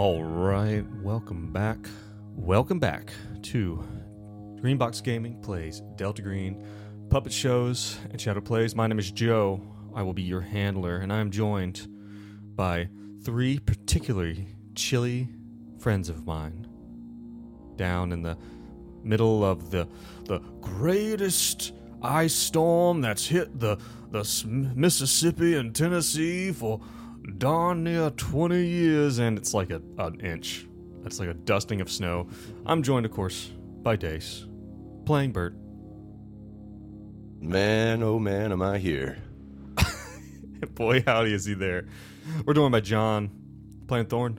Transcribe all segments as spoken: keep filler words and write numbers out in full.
All right, welcome back. Welcome back to Greenbox Gaming Plays Delta Green, Puppet Shows, and Shadow Plays. My name is Joe. I will be your handler, and I am joined by three particularly chilly friends of mine down in the middle of the the greatest ice storm that's hit the the Mississippi and Tennessee for darn near twenty years, and it's like a, an inch. That's like a dusting of snow. I'm joined, of course, by Dace, playing Bert. Man, oh man, am I here. Boy, howdy is he there. We're joined by John, playing Thorn.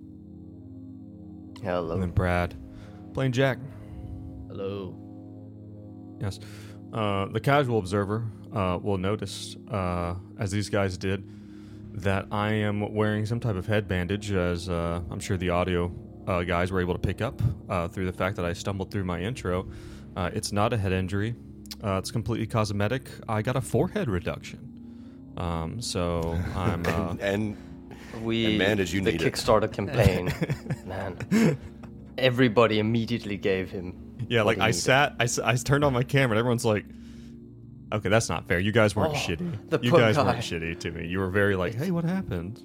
Hello. And then Brad, playing Jack. Hello. Yes. Uh, the casual observer uh, will notice, uh, as these guys did, that I am wearing some type of head bandage, as uh, I'm sure the audio uh, guys were able to pick up uh, through the fact that I stumbled through my intro. Uh, it's not a head injury. Uh, it's completely cosmetic. I got a forehead reduction. Um, so I'm... Uh, and, and, we, and man, did you the need Kickstarter it. campaign, man. Everybody immediately gave him. Yeah, like I needed. sat, I, I turned on my camera and everyone's like, okay, that's not fair. You guys weren't Oh, shitty. the You poor guys guy. weren't shitty to me. You were very like, hey, what happened?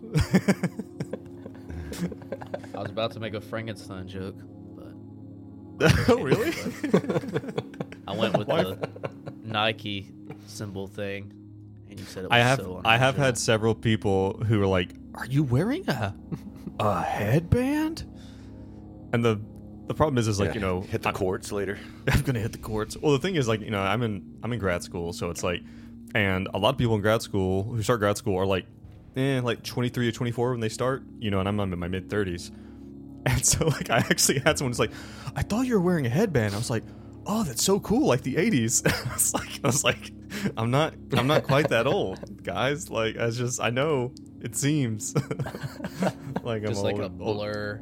I was about to make a Frankenstein joke, but Oh, really? I went with Why? the Nike symbol thing, and you said it was I have so I have unoriginal. had several people who are like, "Are you wearing a a headband?" And the the problem is, is like Yeah, you know, hit the I'm, courts later. I'm gonna hit the courts. Well, the thing is, like you know, I'm in I'm in grad school, so it's like, and a lot of people in grad school who start grad school are like, eh, like twenty-three or twenty-four when they start, you know, and I'm, I'm in my mid thirties, and so like I actually had someone who's like, "I thought you were wearing a headband." I was like, "Oh, that's so cool, like the eighties." I was like, I was like, I'm not, I'm not quite that old, guys. Like, I just, I know it seems like I'm just like old, a blur.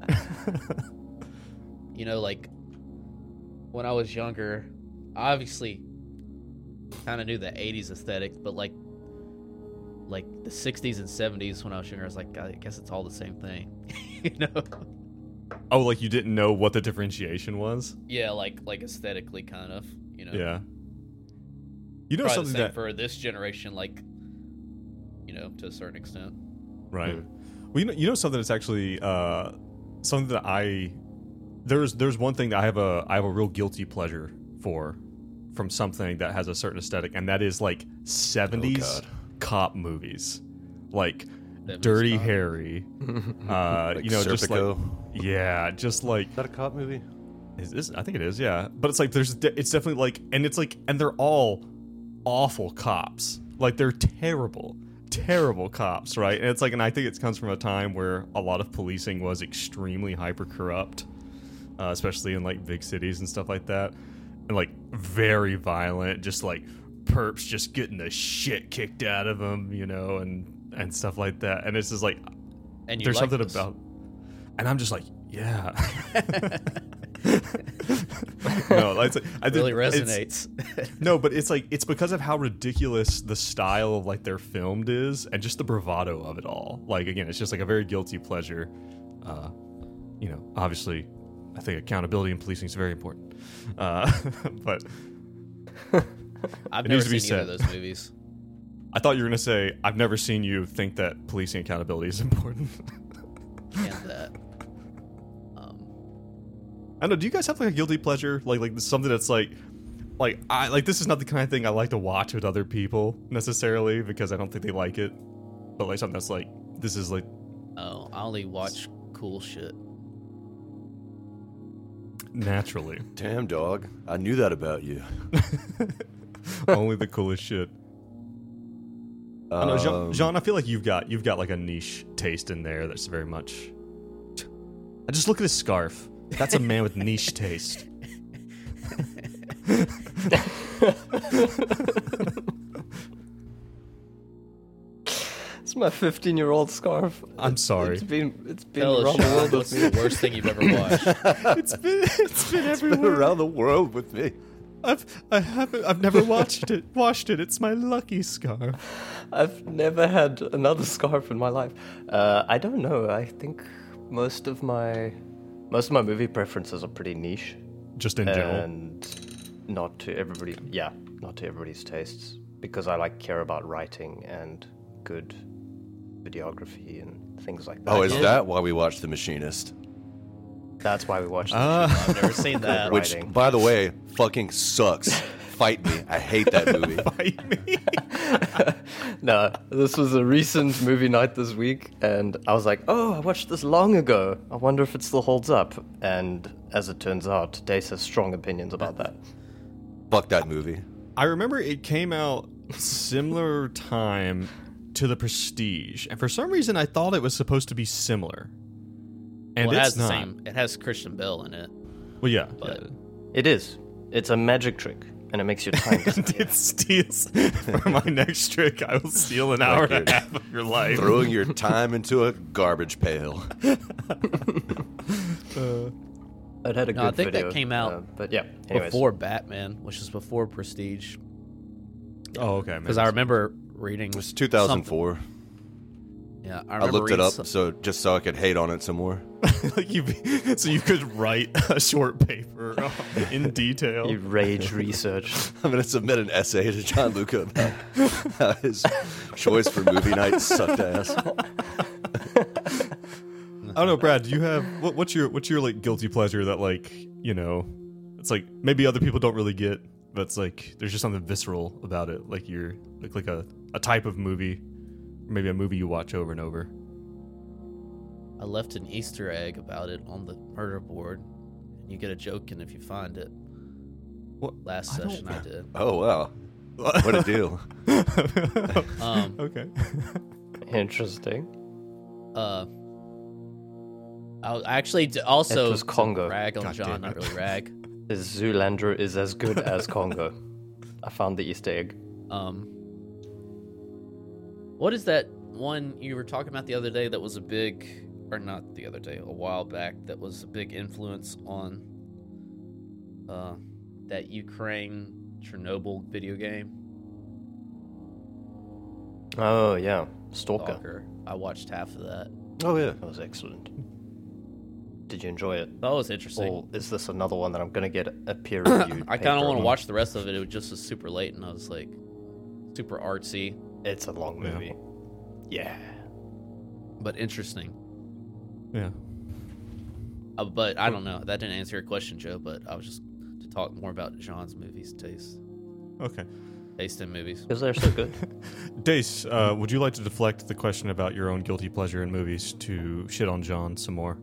You know, like when I was younger, I obviously kind of knew the eighties aesthetic, but like, like the sixties and seventies when I was younger, I was like, I guess it's all the same thing, you know? Oh, like you didn't know what the differentiation was? Yeah, like like aesthetically, kind of, you know. Yeah. You know Probably something the same that for this generation, like, you know, to a certain extent. right? Well, you know, you know something that's actually uh, something that I there's there's one thing that I have a I have a real guilty pleasure for from something that has a certain aesthetic, and that is like seventies Oh, God. cop movies, like That Dirty means cop. Harry. Uh, Like you know, just like Serpico. yeah, just like Is that a cop movie? is this, I think it is, yeah. But it's like there's de- it's definitely like, and it's like, and they're all awful cops. Like they're terrible, terrible cops, right? And it's like, and I think it comes from a time where a lot of policing was extremely hyper corrupt, uh, especially in like big cities and stuff like that, and like very violent, just like perps just getting the shit kicked out of them, you know, and and stuff like that. And it's just like, And you there's like something this. about, and I'm just like, yeah. No, it's like, I really think it's- resonates. no, but it's like it's because of how ridiculous the style of like they're filmed is, and just the bravado of it all. Like again, it's just like a very guilty pleasure. Uh, you know, obviously, I think accountability in policing is very important. Uh, but I've It never needs to be seen either said. of those movies. I thought you were gonna say I've never seen you think that policing accountability is important. And that. Um, I don't know. Do you guys have like a guilty pleasure, like like something that's like, like I like this is not the kind of thing I like to watch with other people necessarily because I don't think they like it, but like something that's like this is like oh, I only watch cool shit. naturally Damn, dog. I knew that about you. only the coolest shit. I know, Jean, Um, Jean. I feel like you've got you've got like a niche taste in there that's very much. I just look at his scarf. That's a man with niche taste. It's my fifteen-year-old scarf. I'm sorry. It's been it's been Tell us, around the Sean, world what's with me. the worst thing you've ever watched? It's been it's been It's been everywhere. around the world with me. I've I haven't I've never watched it. Washed it. It's my lucky scarf. I've never had another scarf in my life. Uh, I don't know. I think most of my most of my movie preferences are pretty niche Just in general. and not to everybody. Yeah, not to everybody's tastes because I like care about writing and good videography and things like that. Oh, is Yeah. that why we watched The Machinist? That's why we watched the Ah. show. I've never seen that. Right. Which, Writing. by the way, fucking sucks. Fight me. I hate that movie. Fight me. No, this was a recent movie night this week, and I was like, oh, I watched this long ago. I wonder if it still holds up. And as it turns out, Dace has strong opinions about that. Fuck that movie. I remember it came out similar time to The Prestige, and for some reason I thought it was supposed to be similar. And Well, it it's has the not. same. It has Christian Bale in it. Well, yeah. But- yeah. It is. It's a magic trick, and it makes your time And disappear. it steals for my next trick. I will steal an hour and a you're half of your life. Throwing your time into a garbage pail. Uh, It had a No, good I think that video, came out uh, but yeah, anyways. Before Batman, which is before Prestige. oh, okay. Because I remember reading. It was two thousand four. something- Yeah, I I, remember looked it reading up some- so just so I could hate on it some more. like you, so you could write a short paper in detail. You rage research. I'm going to submit an essay to John Luca about how his choice for movie night sucked ass. I don't know, Brad. Do you have what, what's your what's your like guilty pleasure that like you know, it's like maybe other people don't really get, but it's like there's just something visceral about it. Like you're like like a, a type of movie, or maybe a movie you watch over and over. I left an Easter egg about it on the murder board. You get a joke in if you find it. What Last I don't- session I did. Oh, wow. What a deal. Um, okay. Interesting. uh, I actually d- also It was to Congo. rag on God John, damn not it. really rag. This Zoolander is as good as Congo. I found the Easter egg. Um, what is that one you were talking about the other day that was a big, or not the other day, a while back, that was a big influence on uh, that Ukraine Chernobyl video game? Oh, yeah. Stalker. Stalker. I watched half of that. Oh, yeah. That was excellent. Did you enjoy it? That was interesting. Or is this another one that I'm going to get a peer reviewed? I kind of want to watch the rest of it. It was just was super late, and I was like, super artsy, It's a long Yeah. movie. Yeah. but interesting. Yeah. Uh, but I don't know. That didn't answer your question, Joe. But I was just to talk more about John's movies taste, Okay. taste in movies. Because they're so good. Dace, uh, would you like to deflect the question about your own guilty pleasure in movies to shit on John some more?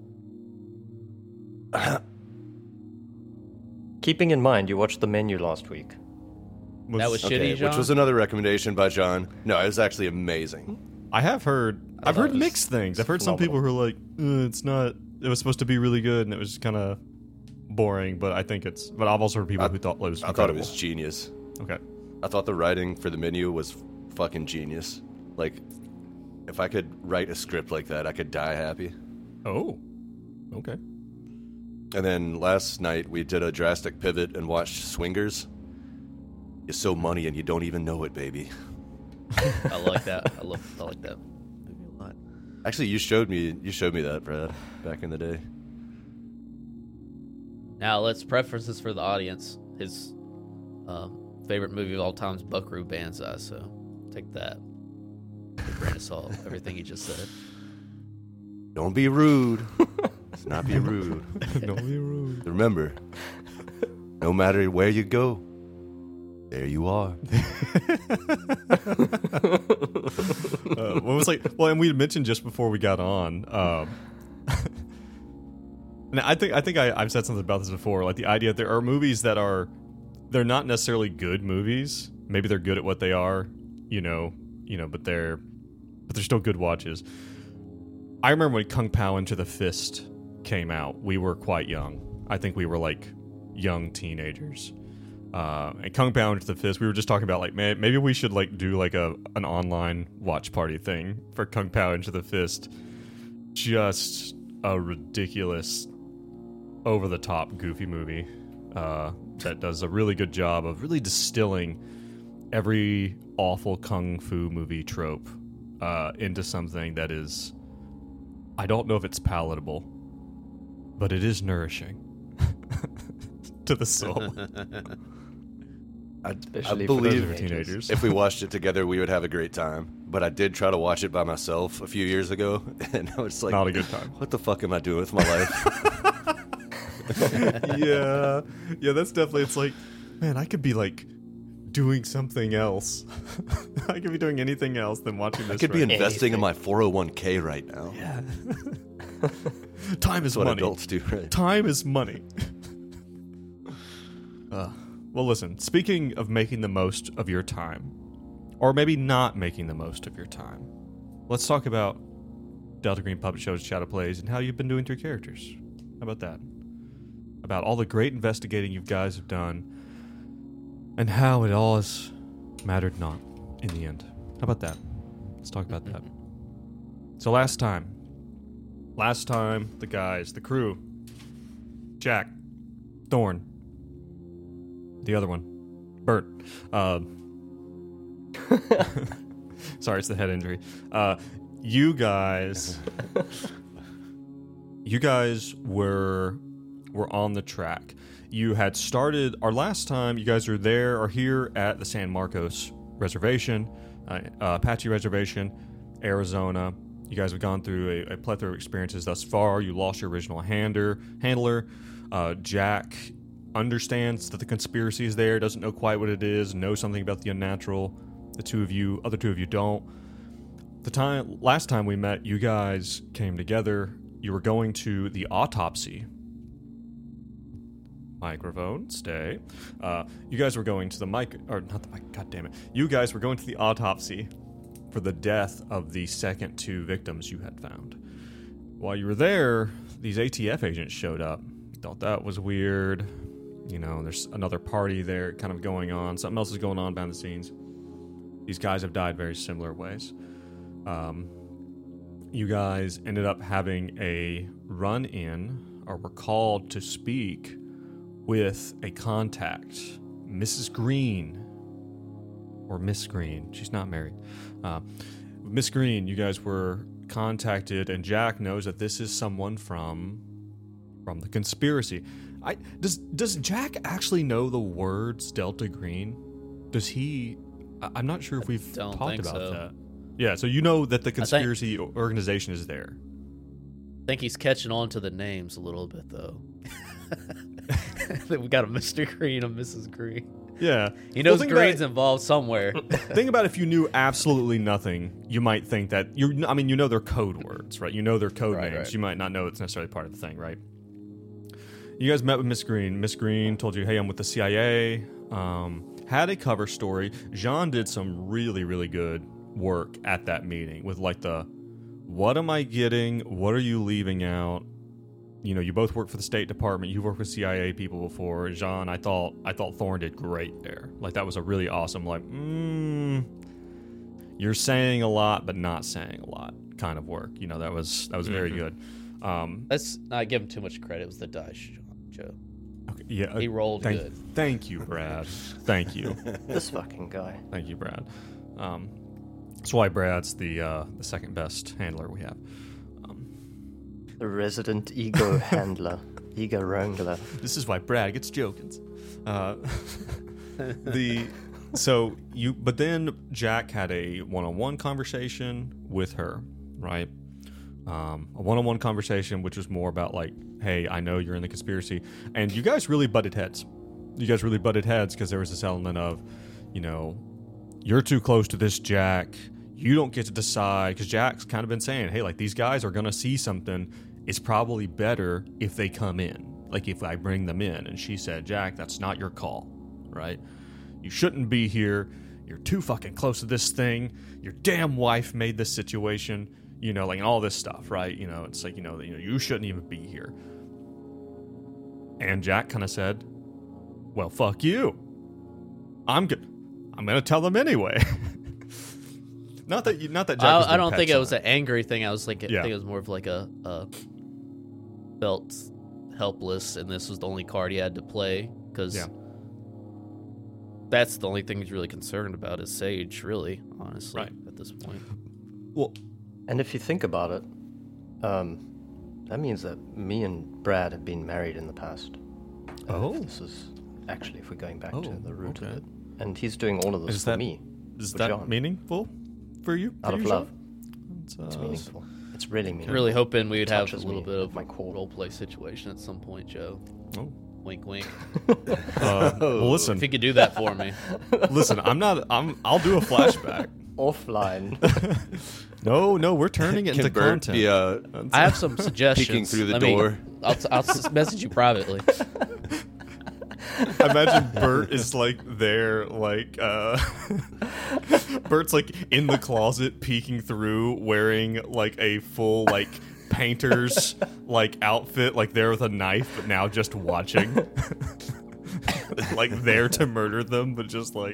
Keeping in mind, you watched The Menu last week. That was Okay, shitty, John. which was another recommendation by John. No, it was actually amazing. I have heard. I I've thought heard it was mixed things. I've heard some people phenomenal. who are like, "Uh, "It's not. It was supposed to be really good, and it was kind of boring." But I think it's. But I've also heard people I- who thought it was. I thought it incredible. was genius. Okay. I thought the writing for the menu was fucking genius. Like, if I could write a script like that, I could die happy. Oh. Okay. And then last night we did a drastic pivot and watched Swingers. You're so money and you don't even know it, baby. I like that. I love. I like that movie a lot. Actually, you showed me you showed me that, Brad, back in the day. Now let's preferences for the audience. His um, favorite movie of all time is Buckaroo Banzai. So take that with a grain of salt. Everything he just said. Don't be rude. Let's not be rude. Don't be rude. Remember, no matter where you go, there you are. uh, what was like? Well, and we had mentioned just before we got on. Um, and I think I think I, I've said something about this before. Like the idea that there are movies that are, they're not necessarily good movies. Maybe they're good at what they are, you know, you know, but they're, but they're still good watches. I remember when Kung Pao Into the Fist came out. We were quite young. I think we were like young teenagers. Uh, and Kung Pao Into the Fist, we were just talking about like, man, maybe we should like do like a an online watch party thing for Kung Pao Into the Fist. Just a ridiculous, over the top, goofy movie uh, that does a really good job of really distilling every awful kung fu movie trope uh, into something that is I don't know if it's palatable, but it is nourishing to the soul. I, I Especially for believe those teenagers. if we watched it together, we would have a great time. But I did try to watch it by myself a few years ago, and I was like, Not a good time. what the fuck am I doing with my life? yeah, yeah, that's definitely. It's like, man, I could be like doing something else. I could be doing anything else than watching this. I could be right investing in my four oh one k right now. Yeah. Time is That's what money. adults do, right? Time is money. uh, well, listen, speaking of making the most of your time, or maybe not making the most of your time, let's talk about Delta Green Puppet Show's Shadow Plays and how you've been doing through characters. How about that? About all the great investigating you guys have done and how it all has mattered not in the end. How about that? Let's talk about that. So last time, last time, the guys, the crew, Jack, Thorn, the other one, Bert. Uh, sorry, it's the head injury. Uh, you guys, you guys were were on the track. You had started our last time. You guys are there or here at the San Marcos Reservation, uh, uh, Apache Reservation, Arizona. You guys have gone through a, a plethora of experiences thus far. You lost your original hander, handler. Uh, Jack understands that the conspiracy is there, doesn't know quite what it is, knows something about the unnatural. The two of you, other two of you don't. The time last time we met, you guys came together. You were going to the autopsy. Microphone, stay. Uh, you guys were going to the mic, or not the mic. God damn it! You guys were going to the autopsy for the death of the second two victims you had found. While you were there, these A T F agents showed up. Thought that was weird. You know, there's another party there kind of going on. Something else is going on behind the scenes. These guys have died very similar ways. Um, you guys ended up having a run-in, or were called to speak with a contact, Missus Green, or Miss Green. She's not married. Uh, Miss Green, you guys were contacted, and Jack knows that this is someone from from the conspiracy. I does does Jack actually know the words Delta Green? Does he? I, I'm not sure if we've don't talked think about so. that. Yeah, so you know that the think- conspiracy organization is there. I think he's catching on to the names a little bit, though. We got a Mister Green, a Missus Green. Yeah, He knows Well, think Green's about- involved somewhere. Think about if you knew absolutely nothing, you might think that you. I mean, you know their code words, right? You know their code Right, names. right. You might not know it's necessarily part of the thing, right? You guys met with Miss Green. Miss Green told you, "Hey, I'm with the C I A." Um, had a cover story. Jean did some really, really good work at that meeting with like the, "What am I getting? What are you leaving out?" You know, you both work for the State Department. You've worked with C I A people before. Jean, I thought, I thought Thorne did great there. Like that was a really awesome, like, mm, you're saying a lot but not saying a lot kind of work. You know, that was that was very good. Um, Let's not give him too much credit. It was the dice, Joe. okay, yeah, He rolled thank, good. Thank you, Brad. Thank you, This fucking guy. thank you, Brad. Um, that's why Brad's the uh, the second best handler we have. The resident ego handler. Ego wrangler. This is why Brad gets jokins. Uh, the so you, but then Jack had a one-on-one conversation with her, right? Um, a one-on-one conversation, which was more about like, hey, I know you're in the conspiracy, and you guys really butted heads. You guys really butted heads because there was this element of, you know, you're too close to this, Jack. You don't get to decide, because Jack's kind of been saying, hey, like these guys are gonna see something. It's probably better if they come in, like if I bring them in. And she said, Jack, that's not your call, right? You shouldn't be here. You're too fucking close to this thing. Your damn wife made this situation, you know, like and all this stuff, right? You know, it's like, you know, you know, you shouldn't even be here. And Jack kind of said, well, fuck you. I'm good. I'm gonna tell them anyway. Not that, you, not that Jack. was I, I being don't think it was petulant. an angry thing. I was like, I Yeah. think it was more of like a, a felt helpless, and this was the only card he had to play because Yeah. that's the only thing he's really concerned about is Sage. Really, honestly, Right. at this point. Well, And if you think about it, Um, that means that me and Brad have been married in the past. Uh, Oh. This is actually, if we're going back Oh, to the root okay. of it. And he's doing all of this Is for that- me. Is for that John. meaningful for you? Out for of you, love. Sean? It's, It's uh, meaningful. It's really meaningful. Really hoping we would have a Touches little me bit at of my a core. role play situation at some point, Joe. Oh. Wink, wink. Uh, well, listen, If you could do that for me. listen. I'm not. I'm. I'll do a flashback. Offline. No, no, we're turning it Can into Bert content. be uh, I have some suggestions. peeking through the Let me- door? I'll, t- I'll s- message you privately. I imagine Bert is like there, like uh Bert's like in the closet peeking through, wearing like a full like painter's like outfit, like there with a knife, but now just watching. Like there to murder them, but just like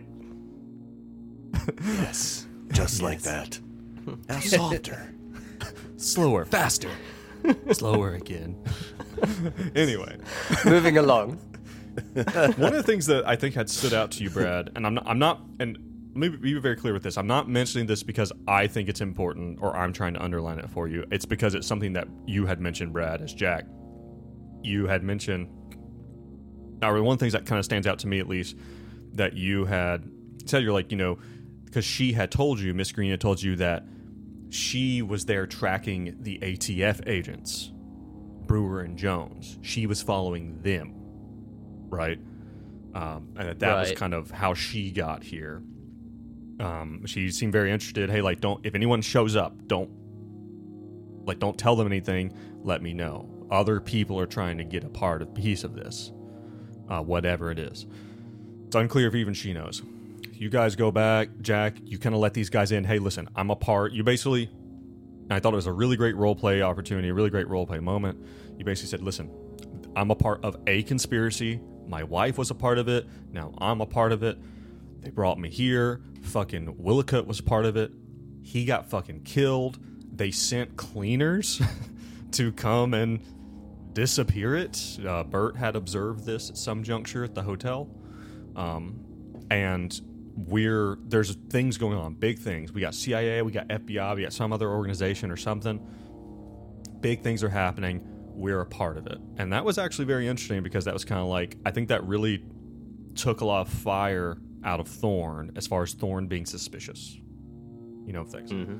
yes, just like that. Now softer. slower, faster, slower again. Anyway, Moving along. one of the things that I think had stood out to you, Brad, and I'm not, I'm not, and let me be very clear with this. I'm not mentioning this because I think it's important or I'm trying to underline it for you. It's because it's something that you had mentioned, Brad, as Jack. You had mentioned, or one of the things that kind of stands out to me at least, that you had said, you're like, you know, because she had told you, Miss Green had told you that she was there tracking the A T F agents, Brewer and Jones. She was following them. Right, um, and that, that was Right. kind of how she got here. Um, she seemed very interested. Hey, like, don't if anyone shows up, don't like don't tell them anything. Let me know. Other people are trying to get a part of piece of this, uh, whatever it is. It's unclear if even she knows. You guys go back, Jack. You kind of let these guys in. Hey, listen, I'm a part. You basically, and I thought it was a really great role play opportunity, a really great role play moment. You basically said, listen, I'm a part of a conspiracy. My wife was a part of it. Now I'm a part of it. They brought me here. Fucking Willicott was part of it. He got fucking killed. They sent cleaners to come and disappear it. Uh, Bert had observed this at some juncture at the hotel. Um, and we're there's things going on, big things. We got C I A, we got F B I, we got some other organization or something. Big things are happening. We're a part of it. And that was actually very interesting because that was kind of like, I think that really took a lot of fire out of Thorne as far as Thorne being suspicious, you know, of things. Mm-hmm.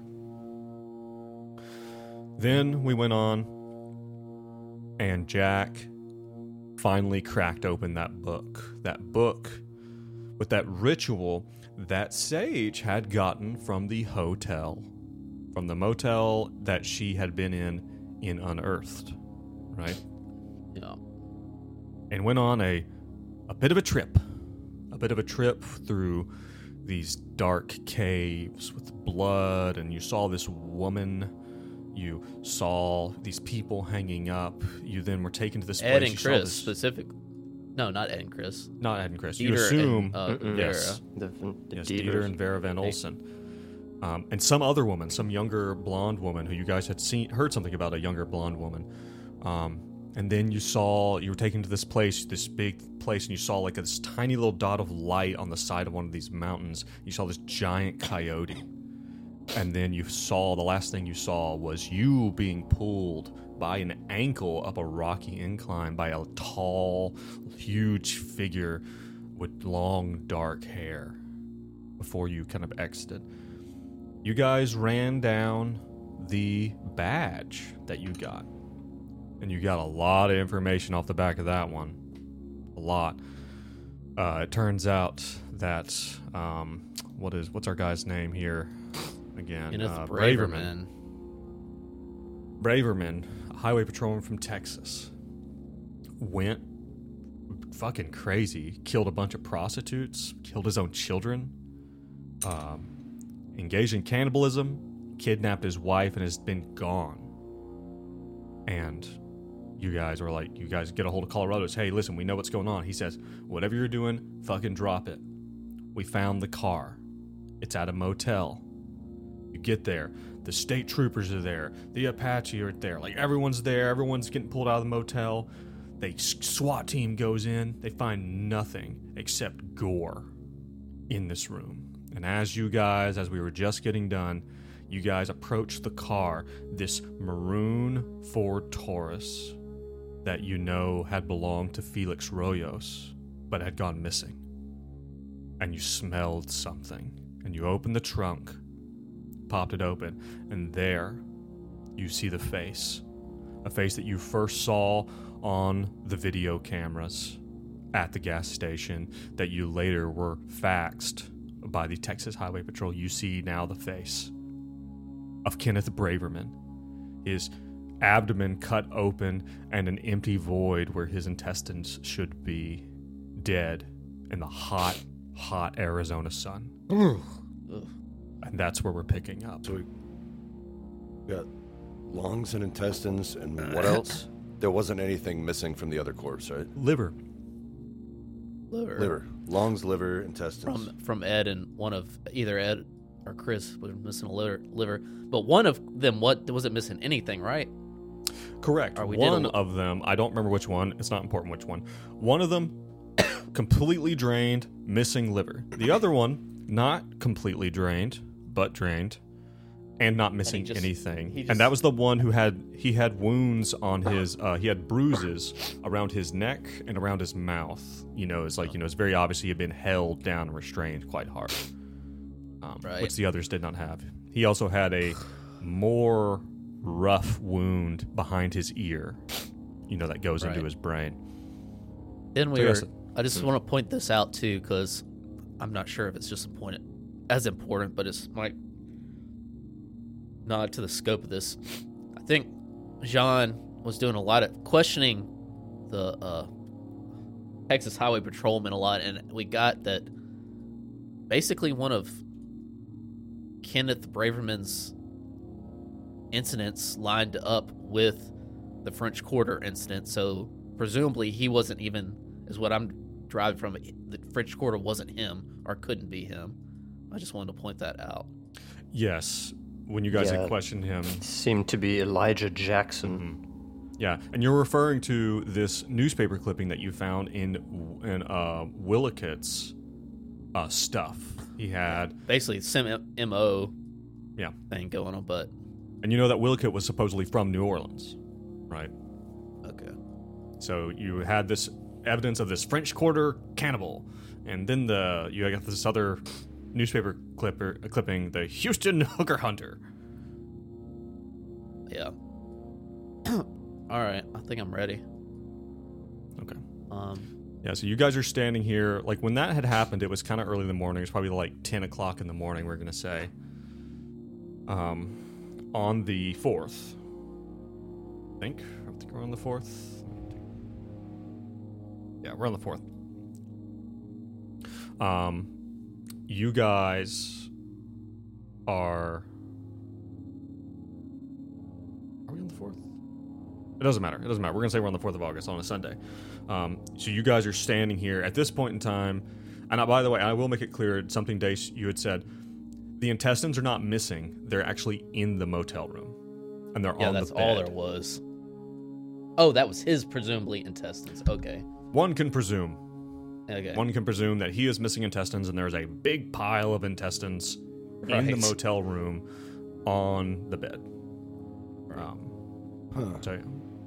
Then we went on, and Jack finally cracked open that book. That book with that ritual that Sage had gotten from the hotel, from the motel that she had been in in Unearthed, right? Yeah. And went on a a bit of a trip, a bit of a trip through these dark caves with blood, and you saw this woman. You saw these people hanging up. You then were taken to this Ed place. and You saw Chris this- specific. No, not Ed and Chris. not Ed and Chris. You Dieter assume and, uh, Mm-mm. yes, The, the yes, Dieters. Dieter and Vera Van Olsen, um, and some other woman, some younger blonde woman who you guys had seen, heard something about, a younger blonde woman. Um, and then you saw you were taken to this place, this big place, and you saw like this tiny little dot of light on the side of one of these mountains. You saw this giant coyote. And then you saw, the last thing you saw was you being pulled by an ankle up a rocky incline by a tall, huge figure with long, dark hair before you kind of exited. You guys ran down the badge that you got. And you got a lot of information off the back of that one. A lot. Uh, it turns out that, um, what is, what's our guy's name here? Again, Kenneth uh, Braverman. Braverman, a highway patrolman from Texas, went fucking crazy, killed a bunch of prostitutes, killed his own children, um, engaged in cannibalism, kidnapped his wife, and has been gone. And you guys are like, you guys get a hold of Colorado. Hey, listen, we know what's going on. He says, whatever you're doing, fucking drop it. We found the car. It's at a motel. You get there, the state troopers are there, the Apache are there, like everyone's there, everyone's getting pulled out of the motel. The SWAT team goes in, they find nothing except gore in this room. And as you guys, as we were just getting done, you guys approach the car, this maroon Ford Taurus that you know had belonged to Felix Royos, but had gone missing. And you smelled something, and you opened the trunk, popped it open, and there you see the face. A face that you first saw on the video cameras at the gas station that you later were faxed by the Texas Highway Patrol. You see now the face of Kenneth Braverman. His abdomen cut open and an empty void where his intestines should be, dead in the hot, hot Arizona sun. And that's where we're picking up. So we got lungs and intestines, and what else? There wasn't anything missing from the other corpse, right? Liver. Liver. Liver. Lungs, liver, intestines. From from Ed and one of either Ed or Chris was missing a liver. Liver, but one of them what wasn't missing anything, right? Correct. Or we One did a- of them, I don't remember which one. It's not important which one. One of them, completely drained, missing liver. The other one, not completely drained, but drained, and not missing just- anything. he just- And that was the one who had he had wounds on his. Uh, he had bruises around his neck and around his mouth. You know, it's like you know, it's very obvious he had been held down and restrained quite hard, um, Right. which the others did not have. He also had a more rough wound behind his ear, you know, that goes into Right. his brain. Then we So were. yes, I just want to point this out too, because I'm not sure if it's just important, as important, but it's my nod to the scope of this. I think Jean was doing a lot of questioning the uh, Texas Highway Patrolman a lot, and we got that basically one of Kenneth Braverman's incidents lined up with the French Quarter incident, so presumably he wasn't even, is what I'm driving from, the French Quarter wasn't him, or couldn't be him. I just wanted to point that out. Yes, when you guys Yeah. had questioned him. Seemed to be Elijah Jackson. Yeah, and you're referring to this newspaper clipping that you found in in uh, Willicott's uh, stuff. He had, Basically, some M O yeah, thing going on, but and you know that Willicott was supposedly from New Orleans, right? okay. So you had this evidence of this French Quarter cannibal, and then the you got this other newspaper clipper clipping, the Houston hooker hunter. Yeah. All right, I think I'm ready. Okay. Um, Yeah, so you guys are standing here. Like, when that had happened, it was kind of early in the morning. It was probably like ten o'clock in the morning, we're going to say. Um, on the fourth. I think. I think we're on the fourth. Yeah, we're on the fourth. Um, you guys are... Are we on the fourth? It doesn't matter. It doesn't matter. We're going to say we're on the fourth of August on a Sunday. Um, so you guys are standing here at this point in time. And I, by the way, I will make it clear something, Dace, you had said. The intestines are not missing. They're actually in the motel room. And they're yeah, on that's the bed. all there was. Oh, that was his presumably intestines. Okay. One can presume. Okay. One can presume that he is missing intestines and there's a big pile of intestines in the Right. motel room on the bed. Um, Huh. so,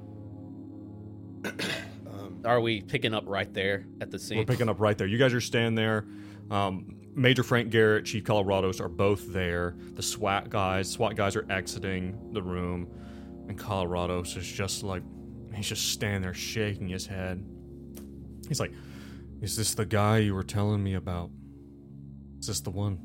Are we picking up right there at the scene? we're picking up right there. You guys are standing there. Um, Major Frank Garrett, Chief Colorados are both there. The SWAT guys, SWAT guys are exiting the room, and Colorados is just like, he's just standing there shaking his head. He's like, "Is this the guy you were telling me about? Is this the one?"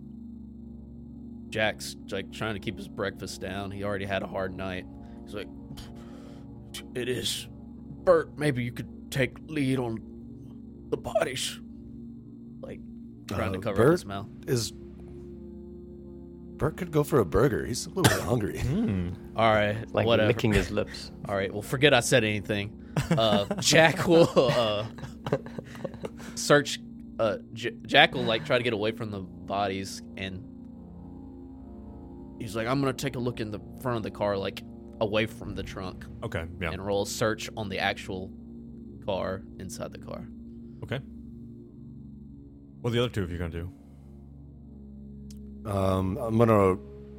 Jack's like trying to keep his breakfast down. He already had a hard night. He's like, "It is. Bert, maybe you could take lead on the bodies." Like trying to Uh, cover up Bert his mouth. is. Bert could go for a burger. He's a little bit hungry. Hmm. All right, Like whatever. licking his lips. All right, well, forget I said anything. Uh, Jack will uh, search. Uh, J- Jack will like try to get away from the bodies, and he's like, "I'm gonna take a look in the front of the car, like away from the trunk, Okay, yeah. and roll a search on the actual car inside the car." Okay. What are the other two of you going to do? Um, I'm gonna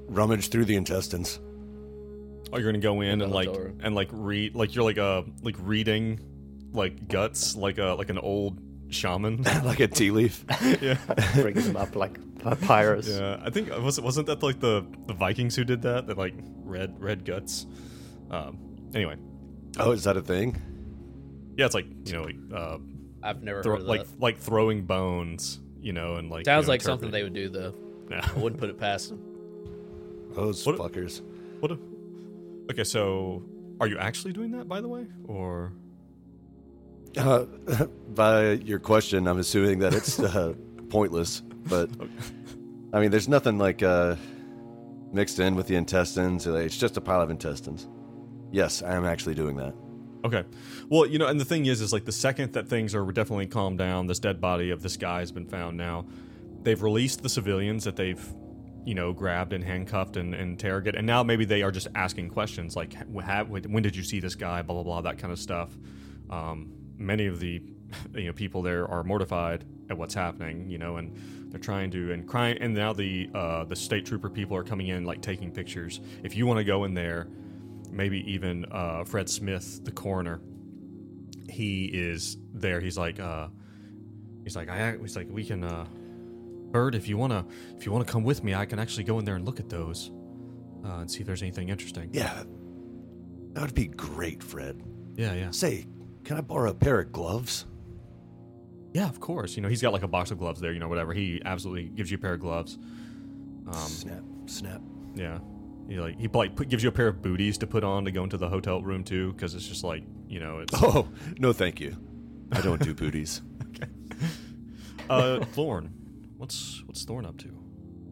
rummage through the intestines. Oh, you're gonna go in the and like hotel room. and like read like you're like uh like reading like guts like a like an old shaman. Like a tea leaf. Yeah, Bringing them up like papyrus. yeah. I think was wasn't that like the the Vikings who did that? That like red red guts. Um. Anyway, Oh, is that a thing? yeah, it's like you know like uh I've never throw, heard of like that. like throwing bones. You know, and like Sounds you know, like something interpret- they would do, though. Yeah. I wouldn't put it past them. Those What- fuckers. What? A, okay, so are you actually doing that, by the way, or? Uh, by your question, I'm assuming that it's uh, pointless. But I mean, there's nothing like uh, mixed in with the intestines. It's just a pile of intestines. Yes, I am actually doing that. Okay. Well, you know, and the thing is, is like the second that things are definitely calmed down, this dead body of this guy has been found now. They've released the civilians that they've, you know, grabbed and handcuffed and, and interrogated. And now maybe they are just asking questions like, have, when did you see this guy? Blah, blah, blah, that kind of stuff. Um, many of the, you know, people there are mortified at what's happening, you know, and they're trying to, and crying. And now the, uh, the state trooper people are coming in, like taking pictures. If you want to go in there, maybe even uh, Fred Smith, the coroner, he is there. He's like, uh, he's like, I, he's like, we can, uh, Bird, if you wanna, if you wanna come with me, I can actually go in there and look at those, uh, and see if there's anything interesting. Yeah, that would be great, Fred. Yeah, yeah, Say, can I borrow a pair of gloves? yeah. Of course, you know he's got like a box of gloves there. You know, whatever. He absolutely gives you a pair of gloves. Um, snap, snap. yeah. He like he like put, gives you a pair of booties to put on to go into the hotel room too, because it's just like you know it's. Oh, no, thank you. I don't do booties. Uh, Thorn, what's what's Thorn up to?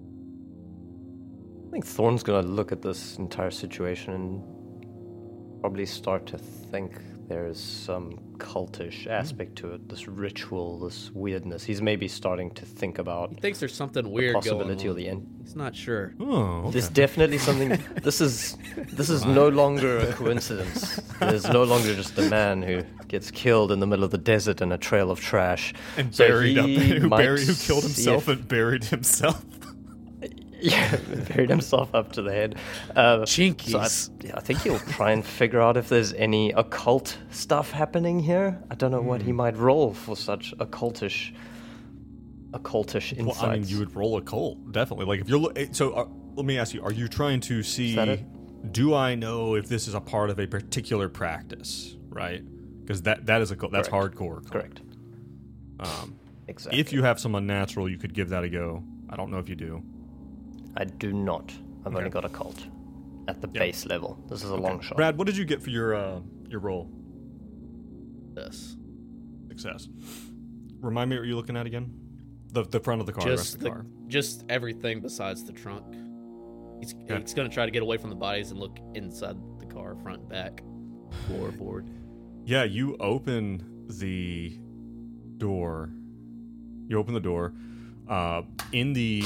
I think Thorn's gonna look at this entire situation and probably start to think there's some cultish aspect to it, this ritual, this weirdness. He's maybe starting to think about He thinks there's something the weird going possibility on. of the end. He's not sure. Oh, okay. There's definitely something. This is this is no longer a coincidence. There's no longer just a man who gets killed in the middle of the desert in a trail of trash and So buried up, he who might buried, who killed see himself if- and buried himself. Yeah, buried himself up to the head. Uh, Chinkies. So I, yeah, I think he'll try and figure out if there's any occult stuff happening here. I don't know what he might roll for such occultish, occultish insights. Well, I mean, you would roll a cult, definitely. Like if you're lo- eh, so. Uh, let me ask you: are you trying to see? that it? Do I know if this is a part of a particular practice? Right? Because that that is a cult. That's Correct. hardcore. Cult. Correct. Um, Exactly. if you have some unnatural, you could give that a go. I don't know if you do. I do not. I've Okay. only got a cult at the Yep. base level. This is a long shot. Brad, what did you get for your uh, your roll? Yes. Success. Remind me what you're looking at again. The the front of the car. the rest Just of the the, car. just everything besides the trunk. He's, Yeah. he's gonna try to get away from the bodies and look inside the car, front, and back, floorboard. Yeah, you open the door. You open the door. Uh, in the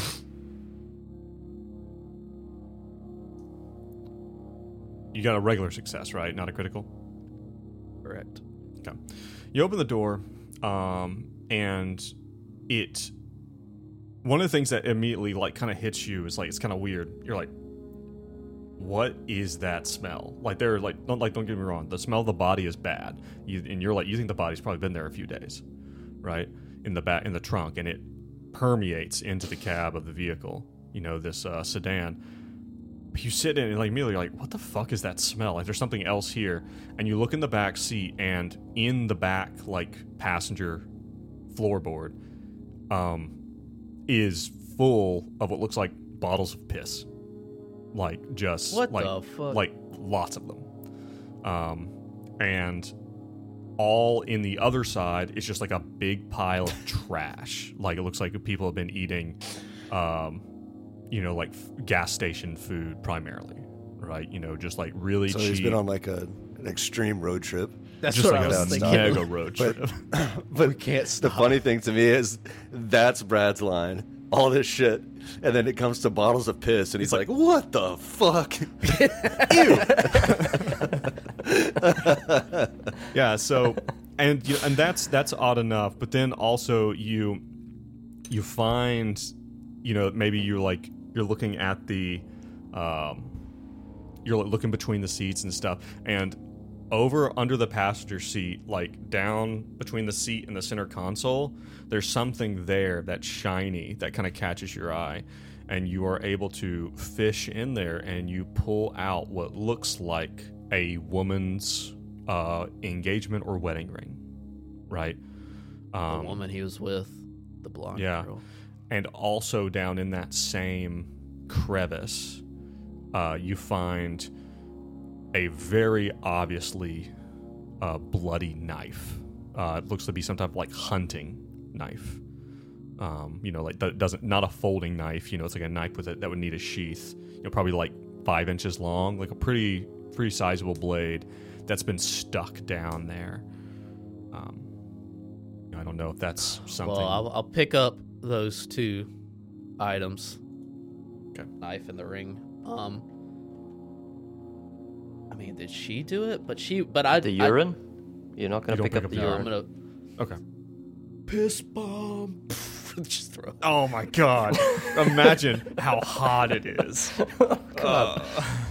you got a regular success, right? Not a critical. Correct. Okay. You open the door, um, and it. One of the things that immediately like kind of hits you is like it's kind of weird. You're like, what is that smell? Like they're like don't like don't get me wrong. The smell of the body is bad, you, and you're like you think the body's probably been there a few days, right? In the back in the trunk, and it permeates into the cab of the vehicle. You know this uh, sedan. You sit in and like immediately you're like, what the fuck is that smell? Like there's something else here. And you look in the back seat, and in the back like passenger floorboard, um, is full of what looks like bottles of piss. Like just What like the fuck? like lots of them. Um, and all in the other side is just like a big pile of trash. Like it looks like people have been eating, um, you know, like f- gas station food primarily, right? You know, just like really So cheap. he's been on like a, an extreme road trip. That's just what like I was a thinking. mega road But- trip. But We can't the stop. funny thing to me is that's Brad's line. All this shit, and then it comes to bottles of piss, and he's, like, "What the fuck?" Yeah, so and you and that's that's odd enough, but then also you you find, you know, maybe you're like you're looking at the Um, you're like, looking between the seats and stuff, and over under the passenger seat, like down between the seat and the center console, there's something there that's shiny that kind of catches your eye, and you are able to fish in there, and you pull out what looks like a woman's uh, engagement or wedding ring, right? Um, the woman he was with, the blonde yeah. girl. And also down in that same crevice, uh, you find a very obviously uh, bloody knife. Uh, it looks to be some type of like hunting knife. Um, you know, like that doesn't not a folding knife. You know, it's like a knife with it that would need a sheath. You know, probably like five inches long, like a pretty pretty sizable blade that's been stuck down there. Um, I don't know if that's something. Well, I'll, I'll pick up those two items. Okay. Knife and the ring. Um, I mean, did she do it? But she, but I. The I- urine? You're not going You to don't pick, pick up up the the No, urine? I'm gonna Okay. piss bomb. Just throw. Oh my god! Imagine how hot it is. God.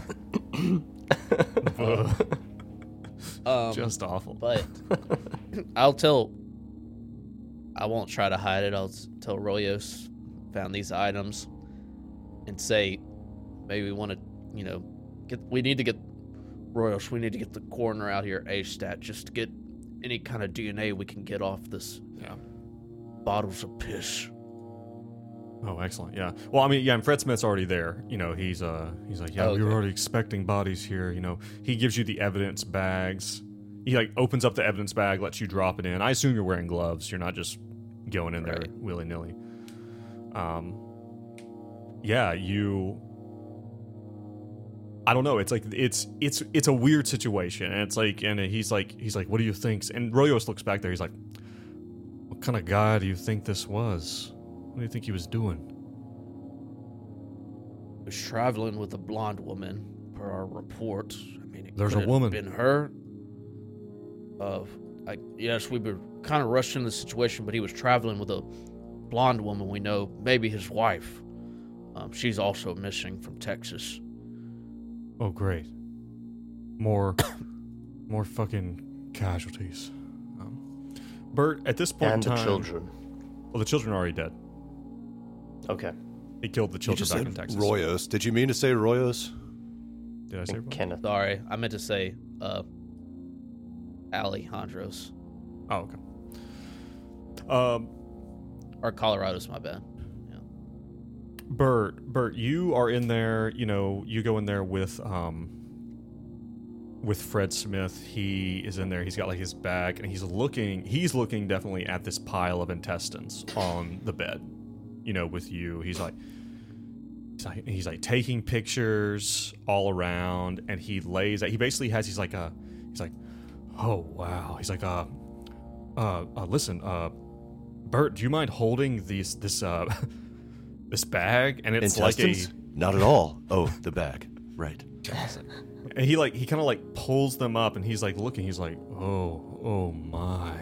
Uh, Um, just awful. But I'll tell. I won't try to hide it. I'll s- tell Royos found these items, and say, maybe we want to, you know, get. We need to get Royos. We need to get the coroner out here ASTAT just to get any kind of D N A we can get off this Yeah. bottles of piss. Oh, excellent. Yeah. Well, I mean, yeah, and Fred Smith's already there. You know, he's uh, he's like, yeah, Oh, we were okay. already expecting bodies here. You know, he gives you the evidence bags. He like opens up the evidence bag, lets you drop it in. I assume you're wearing gloves. You're not just going in there Right. willy nilly. Um. Yeah, you. I don't know. It's like it's it's it's a weird situation, and it's like, and he's like he's like, what do you think? And Royos looks back there. He's like, what kind of guy do you think this was? What do you think he was doing? Was traveling with a blonde woman, per our report. I mean, it There's a could have woman. Been her. Uh, I, yes, we were kind of rushed into the situation, but he was traveling with a blonde woman we know, maybe his wife. Um, she's also missing from Texas. Oh, great. More, more fucking casualties. Um, Bert, at this point And in the time, children. well, the children are already dead. Okay. He killed the You children just back said in Texas. Royos. Did you mean to say Royos? Did I say And Roy? Kenneth. Sorry, I meant to say uh, Alejandro's. Oh, okay. Um, Or Colorado's, my bad. Bert, Bert, you are in there. You know, you go in there with um, with Fred Smith. He is in there. He's got like his bag, and he's looking. He's looking definitely at this pile of intestines on the bed. You know, with you. He's like, he's like, he's like taking pictures all around, and he lays. He basically has. He's like a. He's like, oh wow. He's like, uh, uh, uh listen, uh, Bert, do you mind holding these this uh. this bag, and it's Intestines? like Not at all. Oh, the bag. Right. a and he like he kind of like pulls them up, and he's like looking, he's like, oh oh my,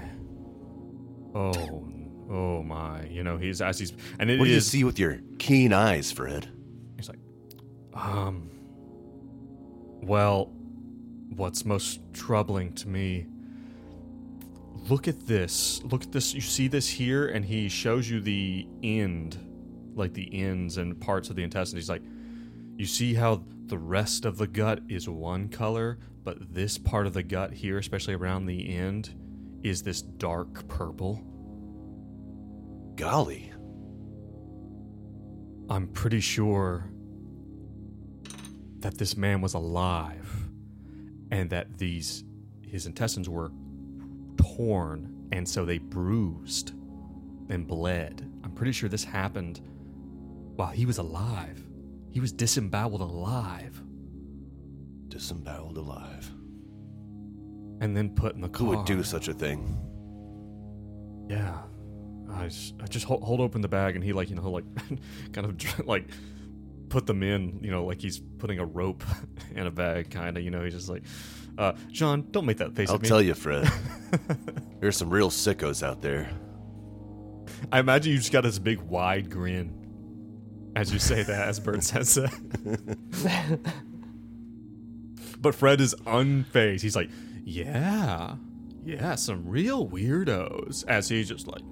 oh oh my, you know, he's as he's and it What do you is see with your keen eyes, Fred? he's like, um well, what's most troubling to me, look at this look at this you see this here, and he shows you the end, like the ends and parts of the intestines. He's like, you see how the rest of the gut is one color, but this part of the gut here, especially around the end, is this dark purple? Golly. I'm pretty sure that this man was alive, and that these his intestines were torn, and so they bruised and bled. I'm pretty sure this happened while he was alive. He was disemboweled alive, Disemboweled alive. and then put in the car. Who would do such a thing? Yeah, I just, I just hold, hold open the bag, and he like you know like kind of like put them in, you know, like he's putting a rope in a bag, kind of. You know, he's just like, uh, John, don't make that face I'll at me. tell you, Fred. There's some real sickos out there. I imagine you just got this big wide grin, as you say that, as Bert says that. But Fred is unfazed. He's like, yeah, yeah, some real weirdos. As he's just like...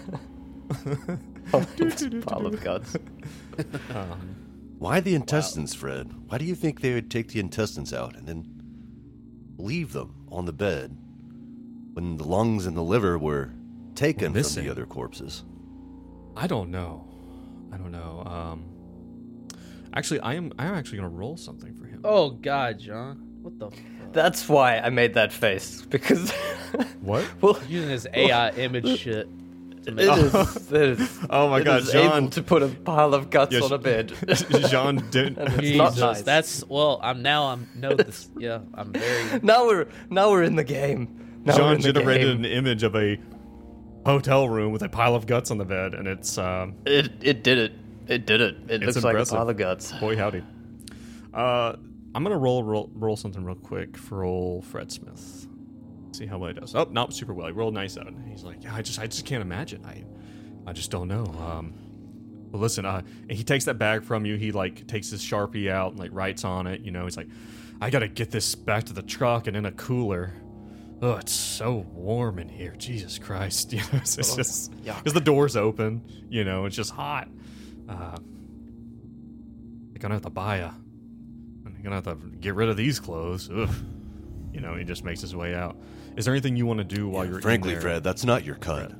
Oh, pile of guts. um, Why the intestines, Fred? Why do you think they would take the intestines out and then leave them on the bed when the lungs and the liver were taken from Missing. the other corpses? I don't know. I don't know. Um, actually, I am. I am actually going to roll something for him. Oh God, John, what the? Fuck? That's why I made that face, because What? well, Using his A I image shit. To it make is, it is, Oh my it God, is John. able to put a pile of guts Yes. on a bed. John did. And it's Jesus, not nice. that's well. I'm now. I'm know this. Yeah, I'm very. Now we're now we're in the game. Now we're John in the generated game. an image of a hotel room with a pile of guts on the bed, and it's um, It it did it. It did it. It It's looks impressive. like a pile of guts. boy howdy. Uh, I'm gonna roll roll roll something real quick for old Fred Smith. See how well he does. Oh, not super well. He rolled nice out. He's like, yeah, I just I just can't imagine. I I just don't know. Um, well, listen. Uh, and he takes that bag from you. He like takes his Sharpie out and like writes on it. You know, he's like, I gotta get this back to the truck and in a cooler. Oh, it's so warm in here. Jesus Christ. You know, it's, it's just yuck. because the door's open. You know, it's just hot. Uh, you're gonna have to buy a. You're gonna have to get rid of these clothes. Ugh. You know, he just makes his way out. Is there anything you want to do while Yeah, you're frankly, in there? Fred, that's not your cut.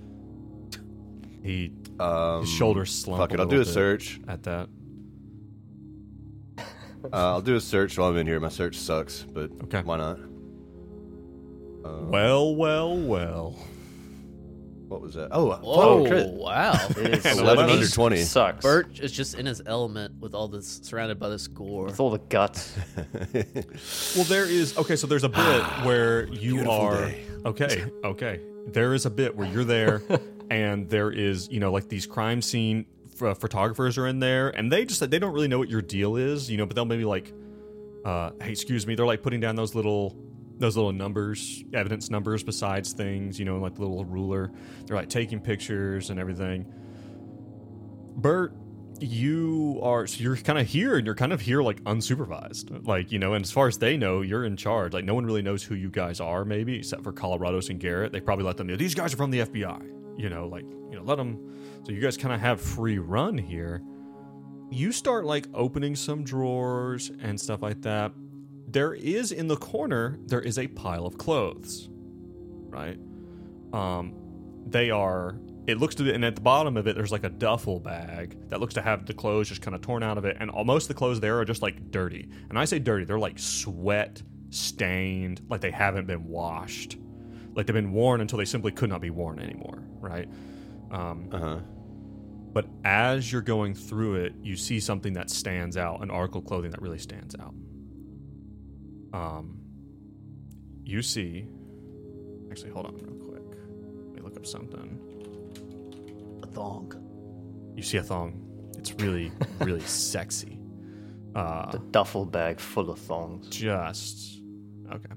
He Um, his shoulders slump. Fuck it, a I'll do a little bit search. at that. Uh, I'll do a search while I'm in here. My search sucks, but Okay. why not? Uh, Well, well, well. what was that? Oh, Whoa! fucking crit. Wow. It is And eleven eleven under twenty. Sucks. Bert is just in his element with all this, surrounded by this gore. with all the guts. Well, there is okay. So there's a bit where you Beautiful are day. okay. Okay, there is a bit where you're there, and there is you know like these crime scene ph- photographers are in there, and they just they don't really know what your deal is, you know, but they'll maybe like, uh, hey, excuse me, they're like putting down those little those little numbers, evidence numbers besides things, you know, like the little ruler. They're like taking pictures and everything. Bert, you are so you're kind of here and you're kind of here like unsupervised, like, you know, and as far as they know, you're in charge. Like no one really knows who you guys are, maybe except for Colorados and Garrett. They probably let them know these guys are from the F B I, you know, like, you know, let them. So you guys kind of have free run here. You start like opening some drawers and stuff like that. There is in the corner, there is a pile of clothes, right? Um, they are. It looks to be, and at the bottom of it, there's like a duffel bag that looks to have the clothes just kind of torn out of it, and all, most of the clothes there are just like dirty. And I say dirty, they're like sweat stained, like they haven't been washed, like they've been worn until they simply could not be worn anymore, right? Um, Uh huh. but as you're going through it, you see something that stands out, an article of clothing that really stands out. Um, you see, actually, hold on real quick. Let me look up something. A thong. You see a thong. It's really, really sexy. Uh, The duffel bag full of thongs. just okay.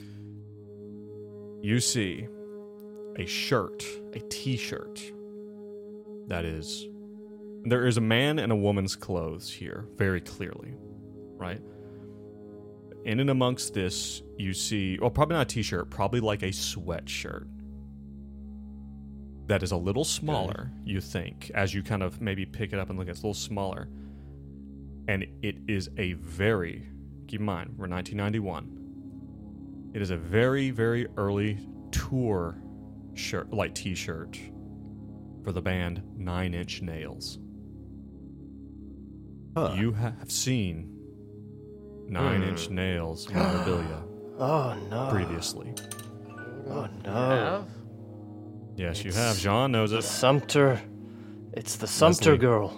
You see a shirt, a T-shirt. That is, there is a man and a woman's clothes here, very clearly, right? In and amongst this, you see, well, probably not a T-shirt, probably like a sweatshirt. That is a little smaller, you think, as you kind of maybe pick it up and look, it's a little smaller. And it is a very, keep in mind, we're nineteen ninety-one. It is a very, very early tour shirt, like T-shirt for the band Nine Inch Nails. Huh. You have seen Nine Inch Nails memorabilia Oh no. previously. Oh no. Have? Yes, you It's- have. John knows The it. Sumter. It's the Sumter Leslie. girl.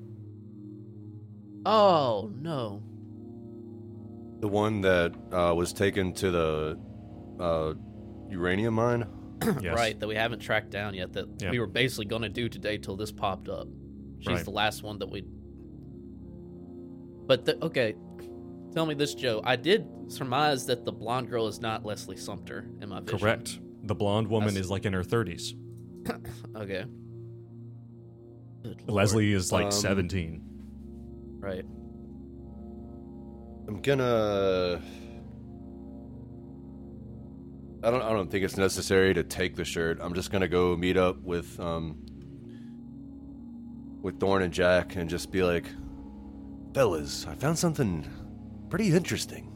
Oh no. The one that uh, was taken to the uh, uranium mine. Yes. Right, that we haven't tracked down yet. That Yeah. we were basically going to do today till this popped up. She's Right. the last one that we. But the, okay, tell me this, Joe. I did surmise that the blonde girl is not Leslie Sumter in my vision. Correct. The blonde woman That's- is like in her thirties. Okay. Good Lord. Leslie is like Um, seventeen. Right. I'm gonna. I don't. I don't think it's necessary to take the shirt. I'm just gonna go meet up with um. with Thorn and Jack and just be like, fellas, I found something pretty interesting.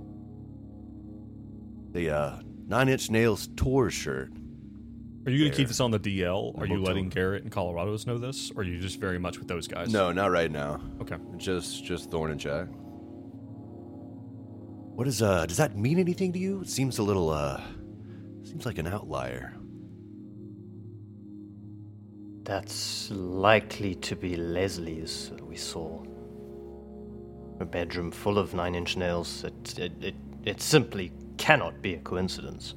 The uh, Nine Inch Nails tour shirt. Are you going to there. keep this on the D L? Are you Hotel. letting Garrett and Colorado's know this? Or are you just very much with those guys? No, not right now. Okay. Just just Thorn and Jack. What is uh does that mean anything to you? It seems a little uh seems like an outlier. That's likely to be Leslie's we saw. A bedroom full of Nine Inch Nails. It, it, it, it simply cannot be a coincidence.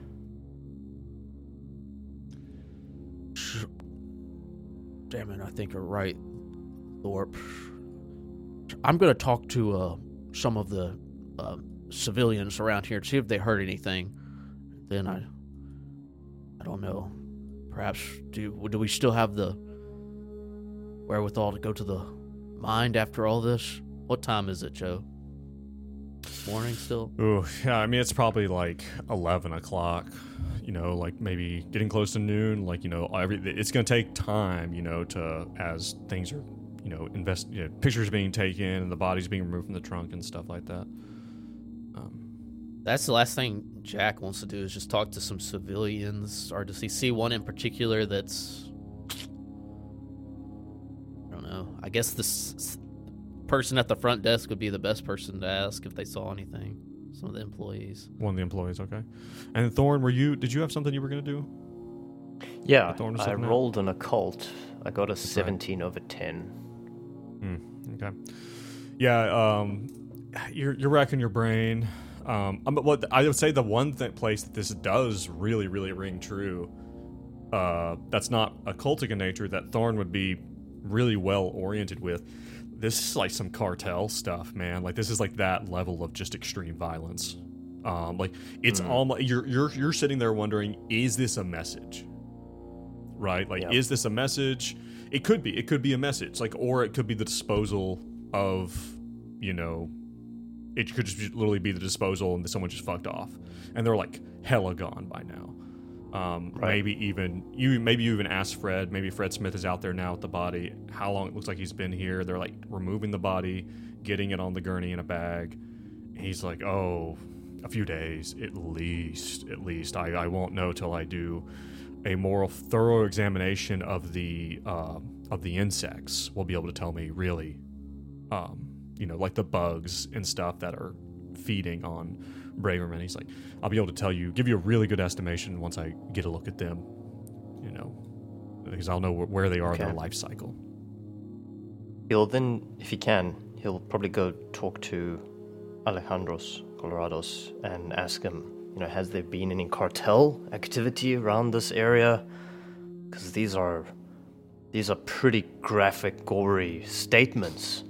Damn it, I think you're right, Thorpe. I'm gonna talk to uh, some of the uh, civilians around here to see if they heard anything. Then I, I don't know. Perhaps do do we still have the wherewithal to go to the mine after all this? What time is it, Joe? Morning still? Ooh, yeah, I mean, it's probably like eleven o'clock, you know, like maybe getting close to noon. Like, you know, every it's going to take time, you know, to, as things are, you know, invest, you know, pictures being taken and the bodies being removed from the trunk and stuff like that. Um, That's the last thing Jack wants to do is just talk to some civilians, or does he see one in particular that's, I don't know. I guess this s- person at the front desk would be the best person to ask if they saw anything. Some of the employees. one of the employees, okay. And Thorn, were you, did you have something you were going to do? Yeah, Thorn was I looking at? rolled an occult. I got a seventeen over ten. Hmm, okay. Yeah, um, you're, you're racking your brain. Um, um, but what I would say the one th- place that this does really, really ring true, uh, that's not occultic in nature, that Thorn would be really well oriented with. This is like some cartel stuff, man. Like this is like that level of just extreme violence. Um, like it's Mm. almost you're you're you're sitting there wondering, is this a message? Right? Like, Yep. is this a message? It could be. It could be a message. Like, or it could be the disposal of, you know, it could just be, literally be the disposal and someone just fucked off, and they're like hella gone by now. Um, Right. Maybe even you. Maybe you even ask Fred. Maybe Fred Smith is out there now with the body. How long it looks like he's been here? They're like removing the body, getting it on the gurney in a bag. He's like, oh, a few days at least. At least I, I won't know till I do a more thorough examination of the uh, of the insects. Will be able to tell me really, um, you know, like the bugs and stuff that are feeding on Braverman. He's like, I'll be able to tell you, give you a really good estimation once I get a look at them, you know, because I'll know wh- where they are in their Okay. life cycle. He'll then, if he can, he'll probably go talk to Alejandros Colorados and ask him, you know, has there been any cartel activity around this area? Because these are, these are pretty graphic, gory statements.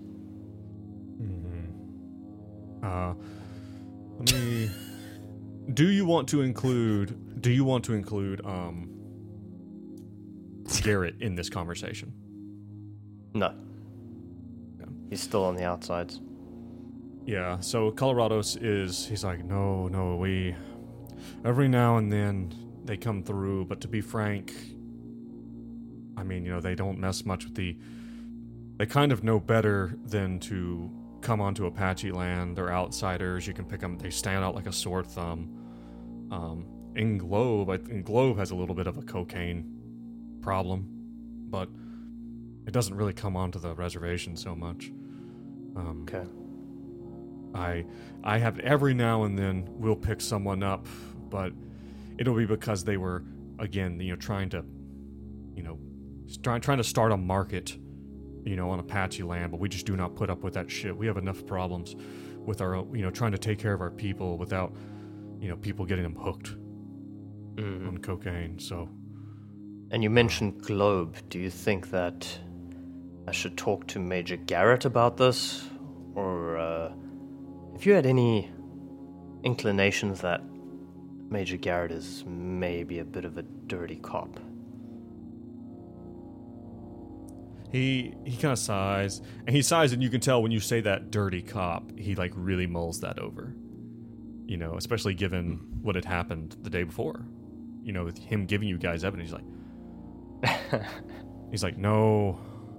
Uh, let me. Do you want to include? Do you want to include um, Garrett in this conversation? No. Yeah. He's still on the outsides. Yeah. So Colorado's is. He's like, no, no. We every now and then they come through, but to be frank, I mean, you know, they don't mess much with the. They kind of know better than to come onto Apache land. They're outsiders. You can pick them. They stand out like a sore thumb. Um, in Globe, I think Globe has a little bit of a cocaine problem, but it doesn't really come onto the reservation so much. Um, Okay. I I have every now and then we'll pick someone up, but it'll be because they were again, you know, trying to, you know, trying trying to start a market, you know, on Apache land, but we just do not put up with that shit. We have enough problems with our, you know, trying to take care of our people without, you know, people getting them hooked Mm. on cocaine. So, And you mentioned Globe. Do you think that I should talk to Major Garrett about this? Or uh, if you had any inclinations that Major Garrett is maybe a bit of a dirty cop? He he kind of sighs, and he sighs, and you can tell when you say that dirty cop, he like really mulls that over. You know, especially given what had happened the day before. You know, with him giving you guys evidence, he's like, he's like, no,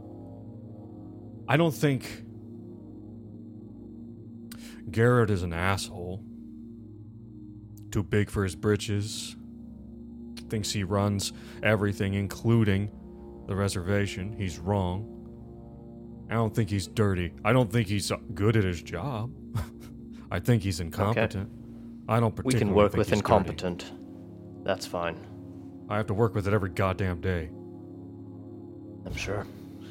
I don't think Garrett is an asshole. Too big for his britches. Thinks he runs everything, including the reservation. He's wrong. I don't think he's dirty. I don't think he's good at his job. I think he's incompetent. Okay. I don't particularly We can work think with he's incompetent. dirty. That's fine. I have to work with it every goddamn day. I'm sure.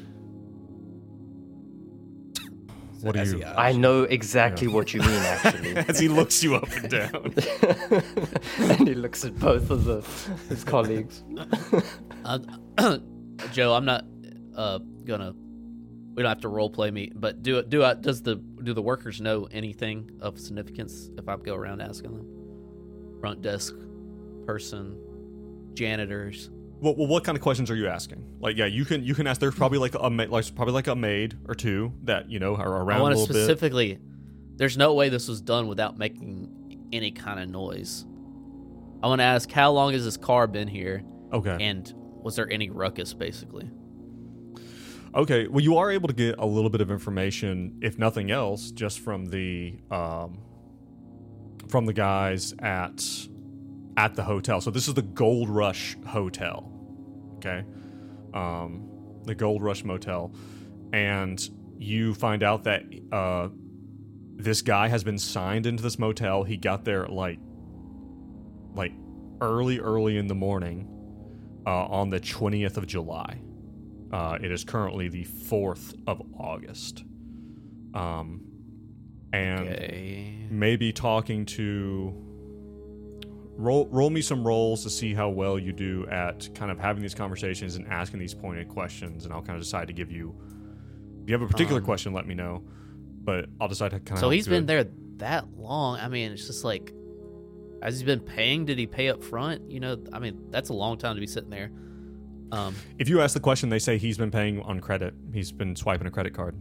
What do you... I know exactly yeah. what you mean, actually. As he looks you up and down. And he looks at both of the, his colleagues. uh, Joe, I'm not uh, gonna... We don't have to role play me, but do it. Do I, does the do the workers know anything of significance if I go around asking them? Front desk person, janitors. Well, well, what kind of questions are you asking? Like, yeah, you can you can ask. There's probably like a like probably like a maid or two that you know are around I want a little to specifically. Bit. There's no way this was done without making any kind of noise. I want to ask, how long has this car been here? Okay. And was there any ruckus, basically? Okay, well, you are able to get a little bit of information, if nothing else, just from the um, from the guys at at the hotel. So this is the Gold Rush Hotel, okay, um, the Gold Rush Motel, and you find out that uh, this guy has been signed into this motel. He got there like like early, early in the morning uh, on the twentieth of July. Uh, it is currently the fourth of August. Um, and okay. maybe talking to... Roll, roll me some rolls to see how well you do at kind of having these conversations and asking these pointed questions, and I'll kind of decide to give you... If you have a particular um, question, let me know. But I'll decide to kind of... So he's been there that long? I mean, it's just like... Has he been paying? Did he pay up front? You know, I mean, that's a long time to be sitting there. Um, if you ask the question, they say he's been paying on credit. He's been swiping a credit card.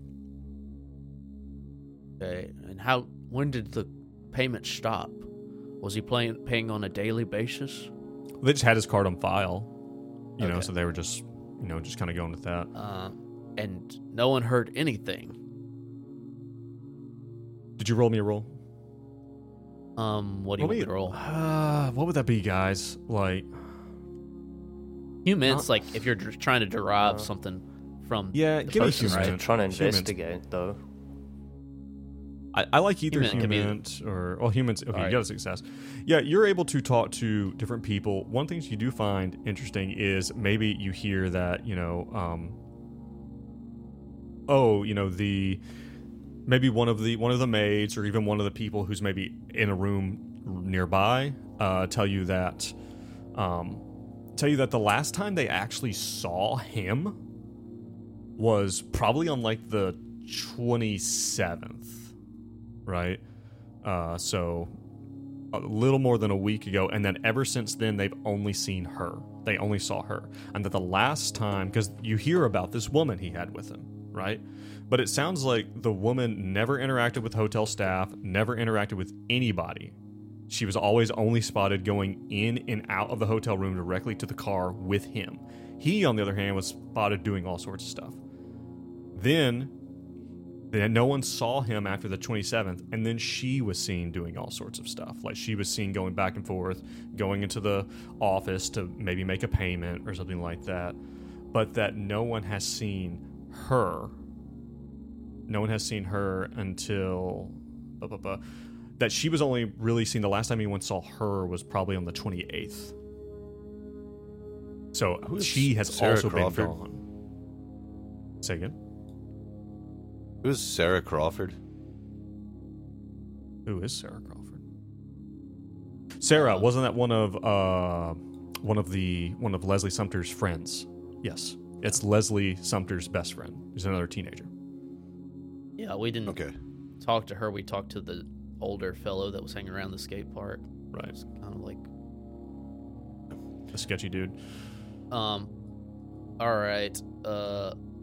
Okay, and how? When did the payment stop? Was he playing, paying on a daily basis? They just had his card on file, you okay. know, so they were just, you know, just kind of going with that. Uh, and no one heard anything. Did you roll me a roll? Um, what do you roll want me to roll? Uh, what would that be, guys? Like... Humans, like if you're d- trying to derive uh, something from yeah, the give person, me human. Right? Trying to investigate, human. though. I, I like either human, human or well, humans. Okay, right. you got a success. Yeah, you're able to talk to different people. One thing you do find interesting is maybe you hear that you know, um, oh, you know the maybe one of the one of the maids or even one of the people who's maybe in a room nearby uh, tell you that. Um, tell you that the last time they actually saw him was probably on like the twenty-seventh, right? Uh, so a little more than a week ago, and then ever since then they've only seen her. They only saw her, and that the last time, because you hear about this woman he had with him, right? But it sounds like the woman never interacted with hotel staff, never interacted with anybody. She was always only spotted going in and out of the hotel room directly to the car with him. He, on the other hand, was spotted doing all sorts of stuff. Then, then no one saw him after the twenty-seventh, and then she was seen doing all sorts of stuff. Like she was seen going back and forth, going into the office to maybe make a payment or something like that. But that no one has seen her. No one has seen her until... Blah, blah, blah. That she was only really seen, the last time anyone saw her was probably on the twenty-eighth. So Who's she has Sarah also Crawford? been gone. Say again? Who's Sarah Crawford? Who is Sarah Crawford? Sarah, wasn't that one of uh, one of the one of Leslie Sumter's friends? Yes, it's Leslie Sumter's best friend. He's another teenager. Yeah, we didn't Okay. talk to her. We talked to the older fellow that was hanging around the skate park. Right. It's kind of like a sketchy dude. Um. All right. Uh.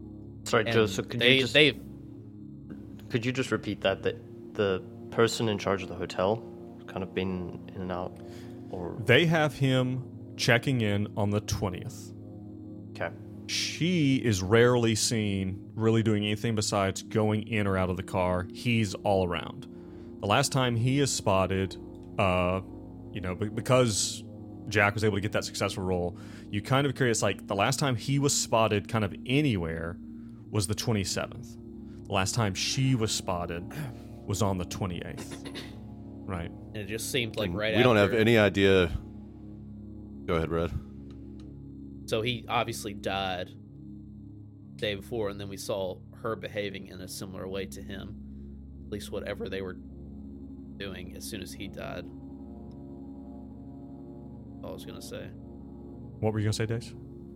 Sorry, And Joseph, could they, you just they've could you just repeat that? That the person in charge of the hotel kind of been in and out, or They have him checking in on the twentieth. okay, She is rarely seen really doing anything besides going in or out of the car. He's all around. The last time he is spotted, uh, you know, be- because Jack was able to get that successful roll, you kind of curious, like, the last time he was spotted kind of anywhere was the twenty-seventh. The last time she was spotted was on the twenty-eighth. Right. and it just seemed like right we don't have after- any idea. Go ahead, Red. So he obviously died the day before, and then we saw her behaving in a similar way to him. At least whatever they were doing as soon as he died. All I was gonna say. What were you going to say, Dace?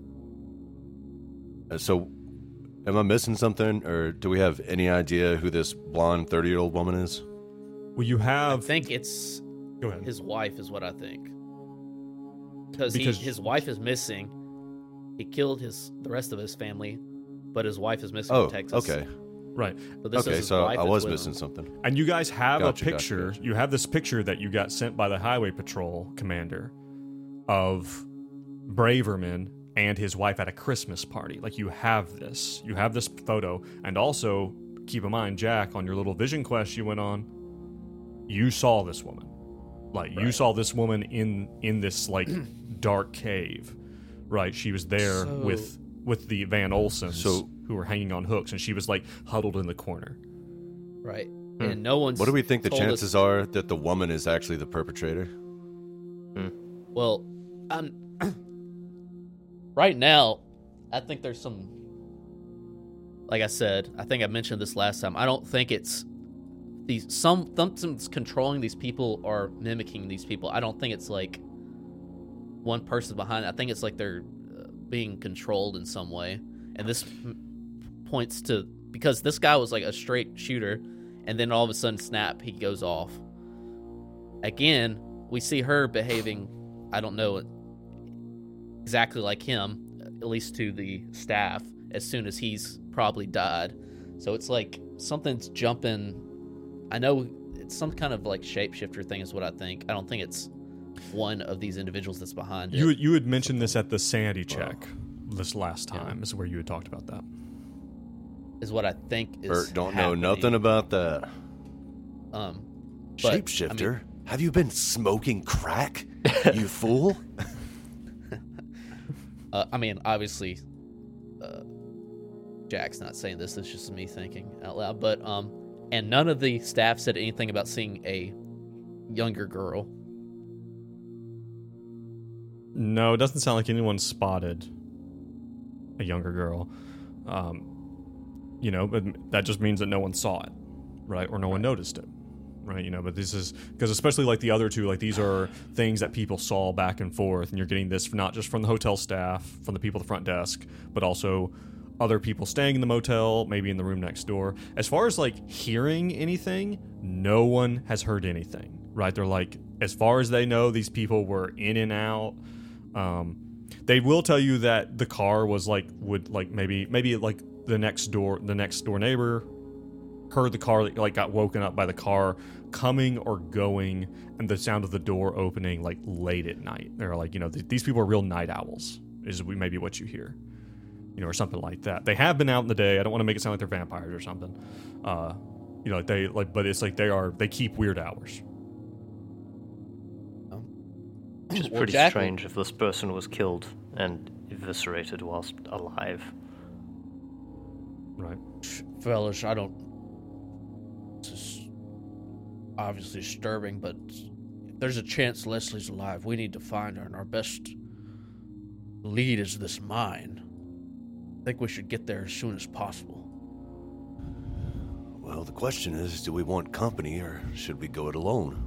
Uh, So, am I missing something, or do we have any idea who this blonde thirty-year-old woman is? Well, you I have... think it's Go ahead. his wife, is what I think. Because, Because- he, his wife is missing. He killed his the rest of his family, but his wife is missing Oh, in Texas. okay. Right. So this is Okay, his so wife I that's was with missing him. something. And you guys have Gotcha, a gotcha, picture. gotcha. You have this picture that you got sent by the Highway Patrol commander of Braverman and his wife at a Christmas party. Like, you have this. You have this photo. And also, keep in mind, Jack, on your little vision quest you went on, you saw this woman. Like, you saw this woman in in this, like, dark cave. Right? She was there So- with with the Van Olsons So- who were hanging on hooks, and she was, like, huddled in the corner. Right. And no one's What do we think the told us- chances are that the woman is actually the perpetrator? Well, um, right now, I think there's some. Like I said, I think I mentioned this last time. I don't think it's these some something's controlling these people or mimicking these people. I don't think it's like one person behind it. I think it's like they're uh, being controlled in some way, and this m- points to because this guy was like a straight shooter, and then all of a sudden, snap, he goes off. Again, we see her behaving. I don't know exactly like him, at least to the staff, as soon as he's probably died. So it's like something's jumping. I know it's some kind of like shapeshifter thing is what I think. I don't think it's one of these individuals that's behind You it. you had mentioned this at the sanity check this last time. Is where you had talked about that. Is what I think is Bert don't happening. know nothing about that. Um, but, Shapeshifter? I mean, Have you been smoking crack, you fool? uh, I mean, obviously, uh, Jack's not saying this. It's just me thinking out loud. But um, and none of the staff said anything about seeing a younger girl. No, it doesn't sound like anyone spotted a younger girl. Um, you know, but that just means that no one saw it, right? Or no one noticed it, right? You know, but this is because especially like the other two, like these are things that people saw back and forth, and you're getting this not just from the hotel staff, from the people at the front desk, but also other people staying in the motel, maybe in the room next door. As far as like hearing anything, no one has heard anything, right? They're like, as far as they know, these people were in and out. Um, they will tell you that the car was like would like maybe maybe like the next door the next door neighbor heard the car like got woken up by the car coming or going and the sound of the door opening like late at night. They're like, you know, th- these people are real night owls is we maybe what you hear, you know, or something like that. They have been out in the day. I don't want to make it sound like they're vampires or something. Uh, you know, like they like, but it's like they are they keep weird hours. Which is Well, pretty Jack- strange if this person was killed and eviscerated whilst alive. Right. Fellas, I don't. This is obviously disturbing, but if there's a chance Leslie's alive, we need to find her, and our best lead is this mine. I think we should get there as soon as possible. Well, the question is, do we want company or should we go it alone?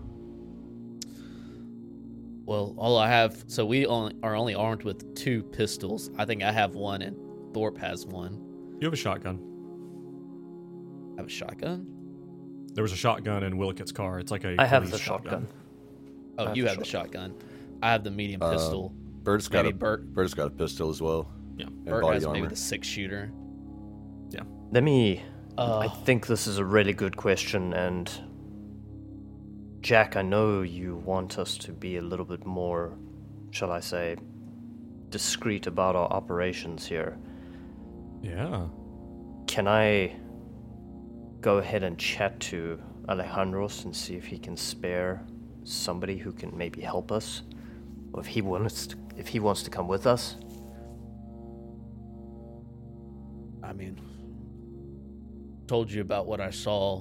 Well, all I have, so we only are only armed with two pistols. I think I have one, and Thorpe has one. You have a shotgun. I have a shotgun. There was a shotgun in Willicott's car. It's like a I have police the shotgun. Oh, I have you the have the shotgun. I have the medium Uh, pistol. Bert's got Maybe a Bert- Bert's got a pistol as well. Yeah. And Bert body has armor. maybe the six shooter. Yeah. Let me. Uh, I think this is a really good question, and Jack, I know you want us to be a little bit more, shall I say, discreet about our operations here. Yeah. Can I go ahead and chat to Alejandros and see if he can spare somebody who can maybe help us, or if he wants to, if he wants to come with us? I mean, told you about what I saw.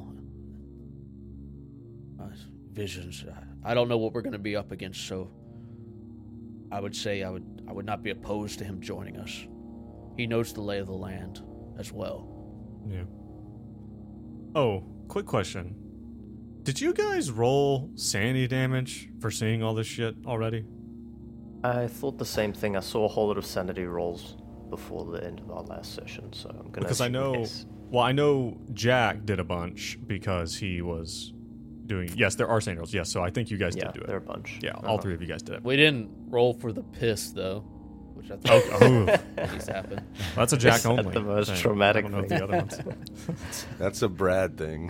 Uh, visions. I don't know what we're going to be up against, so I would say I would I would not be opposed to him joining us. He knows the lay of the land as well. Yeah. Oh, quick question. Did you guys roll sanity damage for seeing all this shit already? I thought the same thing. I saw a whole lot of sanity rolls before the end of our last session, so I'm gonna. Because I know, yes. well, I know Jack did a bunch because he was doing. Yes, there are sanity rolls. Yes, so I think you guys Yeah, did do it. there are a bunch. Yeah, Uh-huh. all three of you guys did it. We didn't roll for the piss though, which I think Oh, oh. at least happened. That's a Jack Is that only. the most thing. traumatic I don't know thing? if the other ones. That's a Brad thing.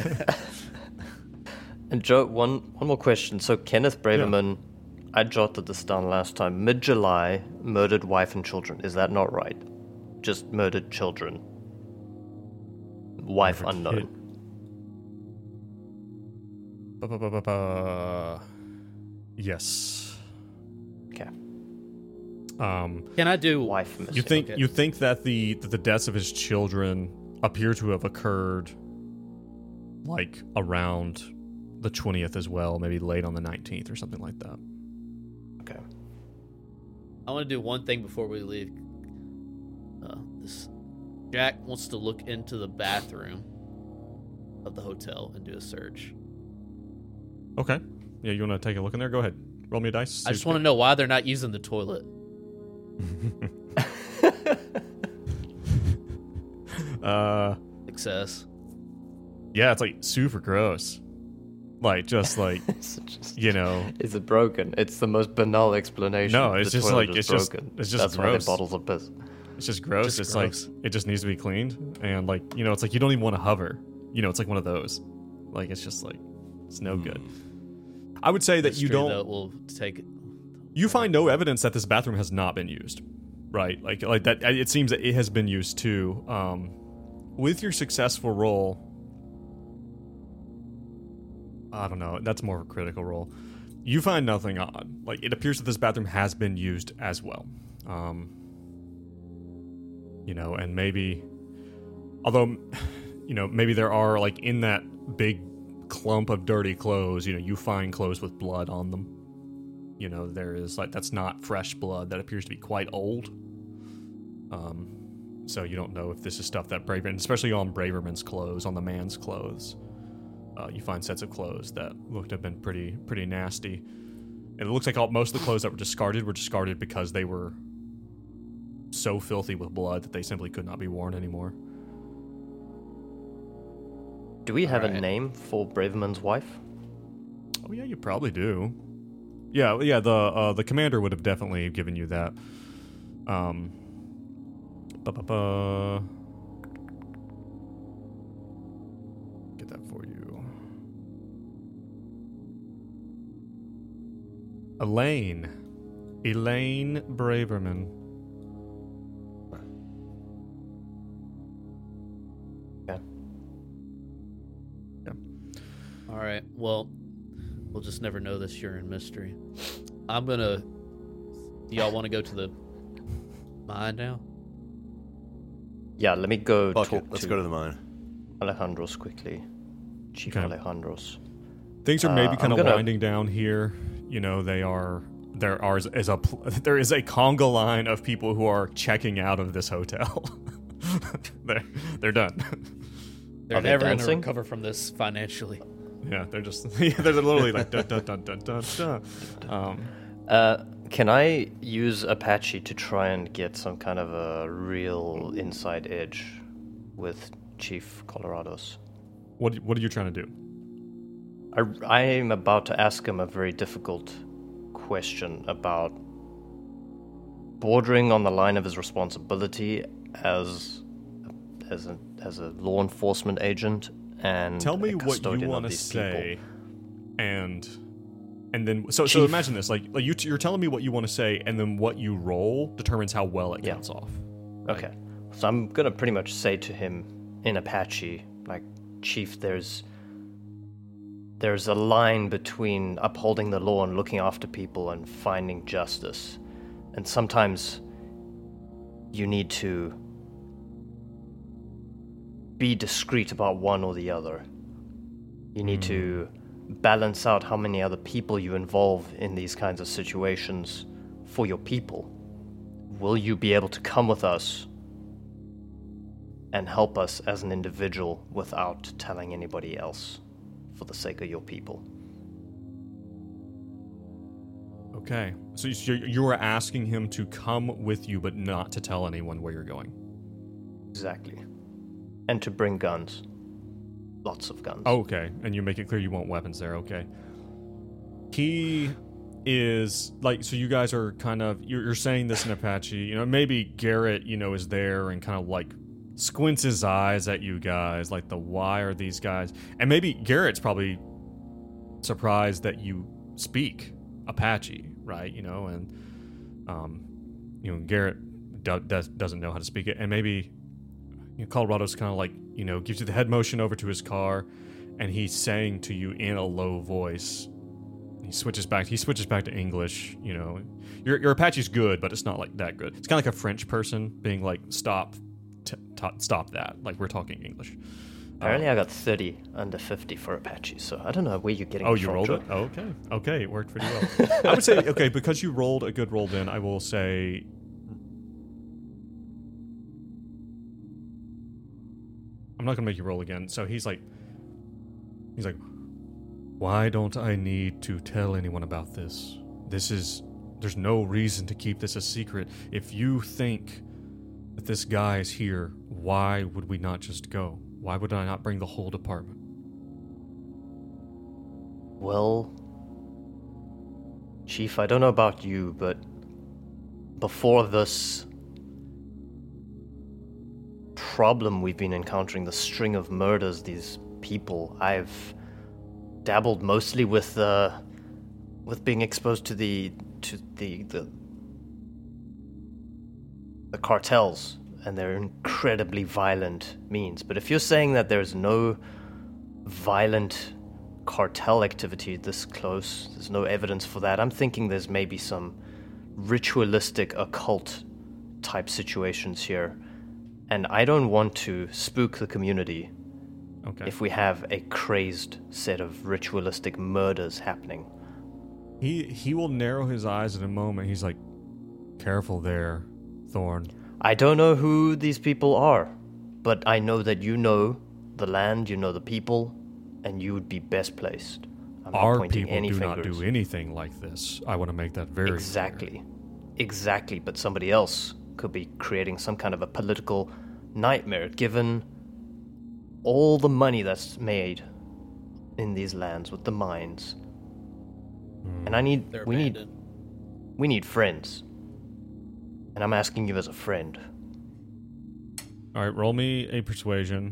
And Joe, one one more question. So Kenneth Braverman, I jotted this down last time. Mid-July, murdered wife and children. Is that not right? Just murdered children. Wife Murdered unknown. kid. Ba-ba-ba-ba-ba. Yes. Okay. Um, Can I do? Wife missing. you think Okay. you think that the that the deaths of his children appear to have occurred like around the twentieth as well, maybe late on the nineteenth or something like that. Okay. I want to do one thing before we leave. Uh, this Jack wants to look into the bathroom of the hotel and do a search. Okay. Yeah, you want to take a look in there? Go ahead. Roll me a dice. I just want to know why they're not using the toilet. uh, Success. yeah, it's like super gross. Like just like It's just- you know. Is it broken? It's the most banal explanation. No, it's The just toilet like- is it's just- broken. it's just That's why gross. they bottles of piss. It's just gross. Just it's gross. like it just needs to be cleaned, and like you know, it's like you don't even want to hover. You know, it's like one of those. Like it's just like it's no good. I would say that you History, don't. though, will take it. You find no evidence that this bathroom has not been used, right? Like like that. It seems that it has been used too. Um, with your successful roll, I don't know. That's more of a critical roll. You find nothing odd. Like it appears that this bathroom has been used as well. Um, you know, and maybe, although, you know, maybe there are like in that big clump of dirty clothes. You know, you find clothes with blood on them. You know, there is like that's not fresh blood. That appears to be quite old. Um, so you don't know if this is stuff that Braverman, especially on Braverman's clothes, on the man's clothes. Uh, you find sets of clothes that looked to have been pretty pretty nasty. And it looks like all, most of the clothes that were discarded were discarded because they were so filthy with blood that they simply could not be worn anymore. Do we have a Alright. name for Braverman's wife? Oh yeah, you probably do. Yeah, yeah. The uh, the commander would have definitely given you that. Um. Ba-ba-ba. Get that for you. Elaine. Elaine Braverman. Yeah. All right. Well, we'll just never know this urine mystery. I'm gonna. Do y'all want to go to the mine now? Yeah, let me go Fuck talk it. Let's to go to the mine. Alejandros quickly. Chief Okay. Alejandros. Things are Uh, maybe I'm kind of gonna- winding down here. You know, they are. There are is a pl- there is a conga line of people who are checking out of this hotel. they're they're done. They're Are they never gonna dancing? recover from this financially. Yeah, they're just yeah, they're literally like dun dun dun dun dun dun. Um, Uh, can I use Apache to try and get some kind of a real inside edge with Chief Colorados? what what are you trying to do? I, I am about to ask him a very difficult question about bordering on the line of his responsibility as as a as a law enforcement agent and Tell me a what you custodian want of to these say, people. and and then so so Chief. imagine this: like, like you t- you're telling me what you want to say, and then what you roll determines how well it Yeah. counts off. Okay. So I'm gonna pretty much say to him in Apache, like, Chief, there's there's a line between upholding the law and looking after people and finding justice. And sometimes you need to be discreet about one or the other. You need to balance out how many other people you involve in these kinds of situations for your people. Will you be able to come with us and help us as an individual without telling anybody else for the sake of your people? Okay, so you you were asking him to come with you, but not to tell anyone where you're going. Exactly. And to bring guns. Lots of guns. Oh, okay, and you make it clear you want weapons there. Okay. He is like, so you guys are kind of you're, you're saying this in Apache. You know, maybe Garrett, you know, is there and kind of like squints his eyes at you guys, like the why are these guys? And maybe Garrett's probably surprised that you speak Apache, right? You know, and um, you know, Garrett do, does, doesn't know how to speak it, and maybe you know, Colorado's kind of like, you know, gives you the head motion over to his car, and he's saying to you in a low voice. He switches back. He switches back to English. You know, your your Apache's good, but it's not like that good. It's kind of like a French person being like, "Stop, t- t- stop that!" Like we're talking English. Apparently I got thirty under fifty for Apache, so I don't know where you're getting Oh, this you from, rolled Joe. it? Oh, okay. Okay, it worked pretty well. I would say, okay, because you rolled a good roll then, I will say... I'm not going to make you roll again. So he's like... He's like, why don't I need to tell anyone about this? This is... There's no reason to keep this a secret. If you think that this guy is here, why would we not just go? Why would I not bring the whole department? Well, Chief, I don't know about you, but before this problem we've been encountering, the string of murders, these people, I've dabbled mostly with uh, with being exposed to the to the the the cartels and their incredibly violent means. But if you're saying that there's no violent cartel activity this close, there's no evidence for that, I'm thinking there's maybe some ritualistic occult type situations here. And I don't want to spook the community Okay. if we have a crazed set of ritualistic murders happening. He he will narrow his eyes in a moment. He's like, careful there, Thorn. I don't know who these people are, but I know that you know the land, you know the people, and you would be best placed. I'm not Our pointing people any do not fingers. do anything like this. I want to make that very Exactly. Exactly, but somebody else could be creating some kind of a political nightmare, given all the money that's made in these lands with the mines. clear. And I need They're we need abandoned. we need friends. And I'm asking you as a friend. All right, roll me a persuasion.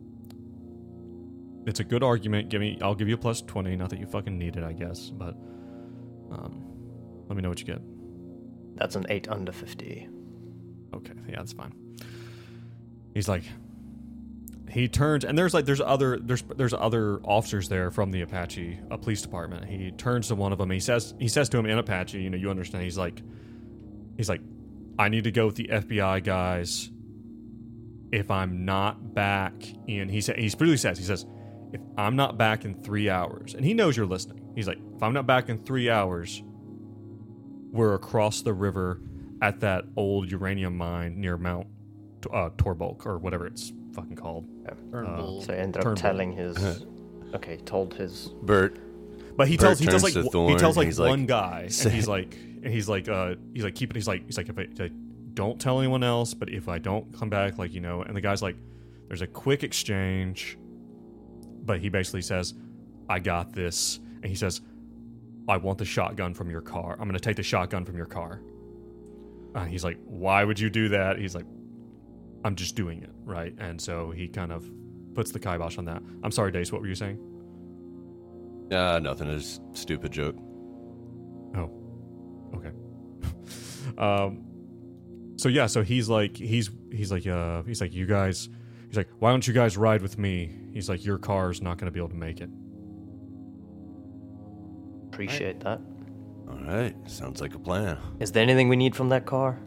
It's a good argument. Give me. I'll give you a plus twenty. Not that you fucking need it, I guess, but um, let me know what you get. That's an eight under fifty. Okay, yeah, that's fine. He's like, he turns, and there's like there's other there's there's other officers there from the Apache uh, police department. He turns to one of them. He says he says to him in Apache, you know, you understand. He's like, he's like, I need to go with the F B I guys. If I'm not back in, he said, he really says, he says, if I'm not back in three hours, and he knows you're listening. He's like, if I'm not back in three hours, we're across the river at that old uranium mine near Mount uh, Torbulk, or whatever it's fucking called. Turnbull. So I ended up Turnbull. telling his okay, told his Bert, But he Bert tells he tells like turns to w- he Thorn, tells like he's like, one guy, "Say- and he's like and he's like uh he's like keep it. He's like he's like if I, he's like, don't tell anyone else, but if I don't come back, like, you know, and the guy's like, there's a quick exchange, but he basically says, I got this, and he says, I want the shotgun from your car. I'm gonna take the shotgun from your car. And he's like, why would you do that? He's like, I'm just doing it, right? And so he kind of puts the kibosh on that. I'm sorry, Dace, what were you saying? Uh, nothing. It's a stupid joke. Oh, okay. um, so yeah, so he's like, he's he's like, uh, he's like, you guys, he's like, why don't you guys ride with me? He's like, your car's not going to be able to make it. Appreciate that. All right. Sounds like a plan. Is there anything we need from that car?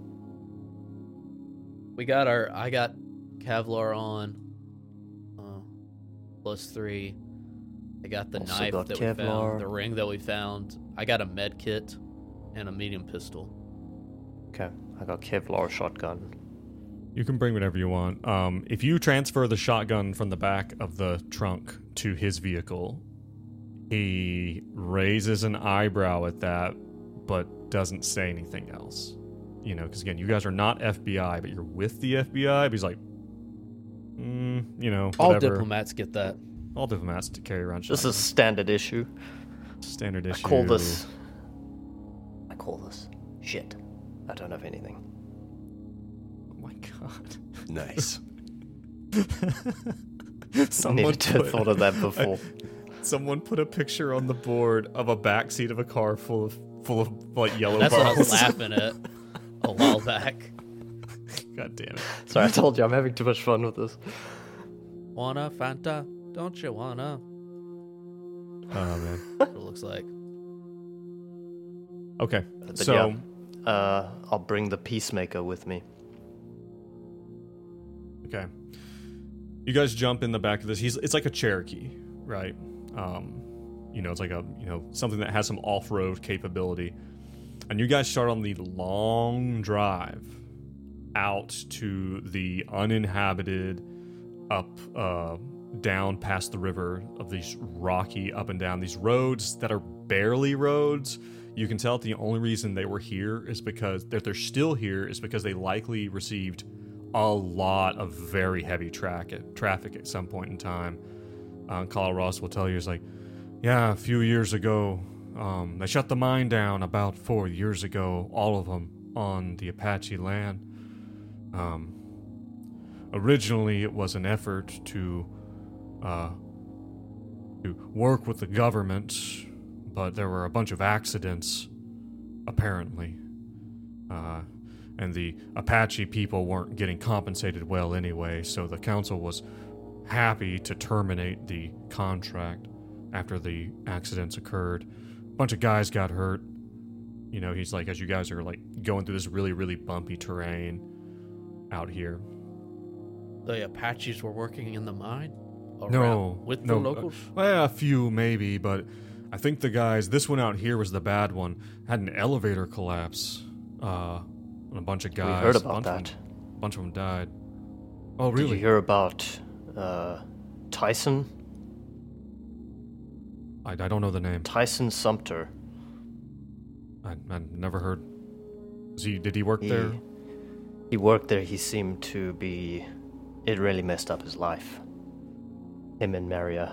We got our. I got Kevlar on. Uh, plus three. I got the Also knife got that Kevlar. we found. The ring that we found. I got a med kit, and a medium pistol. Okay, I got Kevlar shotgun. You can bring whatever you want. Um, if you transfer the shotgun from the back of the trunk to his vehicle, he raises an eyebrow at that, but doesn't say anything else. You know, because again, you guys are not F B I, but you're with the F B I. But he's like, mm, you know, All whatever. diplomats get that. All diplomats to carry around This shotguns. is standard issue. Standard issue. I call this. I call this shit. I don't have anything. Oh my god. Nice. I Someone needed to have put- thought of that before. Someone put a picture on the board of a backseat of a car full of full of like yellow That's what I was bottles. laughing at a while back. God damn it. Sorry, I told you I'm having too much fun with this. Wanna Fanta? Don't you wanna? Oh man. That's what it looks like. Okay. But so yeah, uh, I'll bring the peacemaker with me. okay. You guys jump in the back of this. He's it's like a Cherokee, right? Um, you know, it's like a you know something that has some off-road capability. And you guys start on the long drive out to the uninhabited, up, uh, down past the river of these rocky up and down these roads that are barely roads. You can tell that the only reason they were here is because that they're still here is because they likely received a lot of very heavy track traffic at some point in time. Uh, Kyle Ross will tell you, is like, yeah, a few years ago, um, they shut the mine down about four years ago, all of them on the Apache land. Um, originally, it was an effort to uh, to work with the government, but there were a bunch of accidents, apparently. Uh, and the Apache people weren't getting compensated well anyway, so the council was happy to terminate the contract after the accidents occurred. A bunch of guys got hurt. You know, he's like, as you guys are like going through this really, really bumpy terrain out here. The Apaches were working in the mine? Around, No, with no, the locals? Uh, well, a few maybe, but I think the guys, this one out here was the bad one, had an elevator collapse. Uh, and a bunch of guys. we heard a about bunch of that. them- a bunch of them died. Oh, Did you really? hear about uh, Tyson? I, I don't know the name. Tyson Sumter. I, I never heard. Was he, did he work He, there? he worked there. He seemed to be. It really messed up his life. Him and Maria.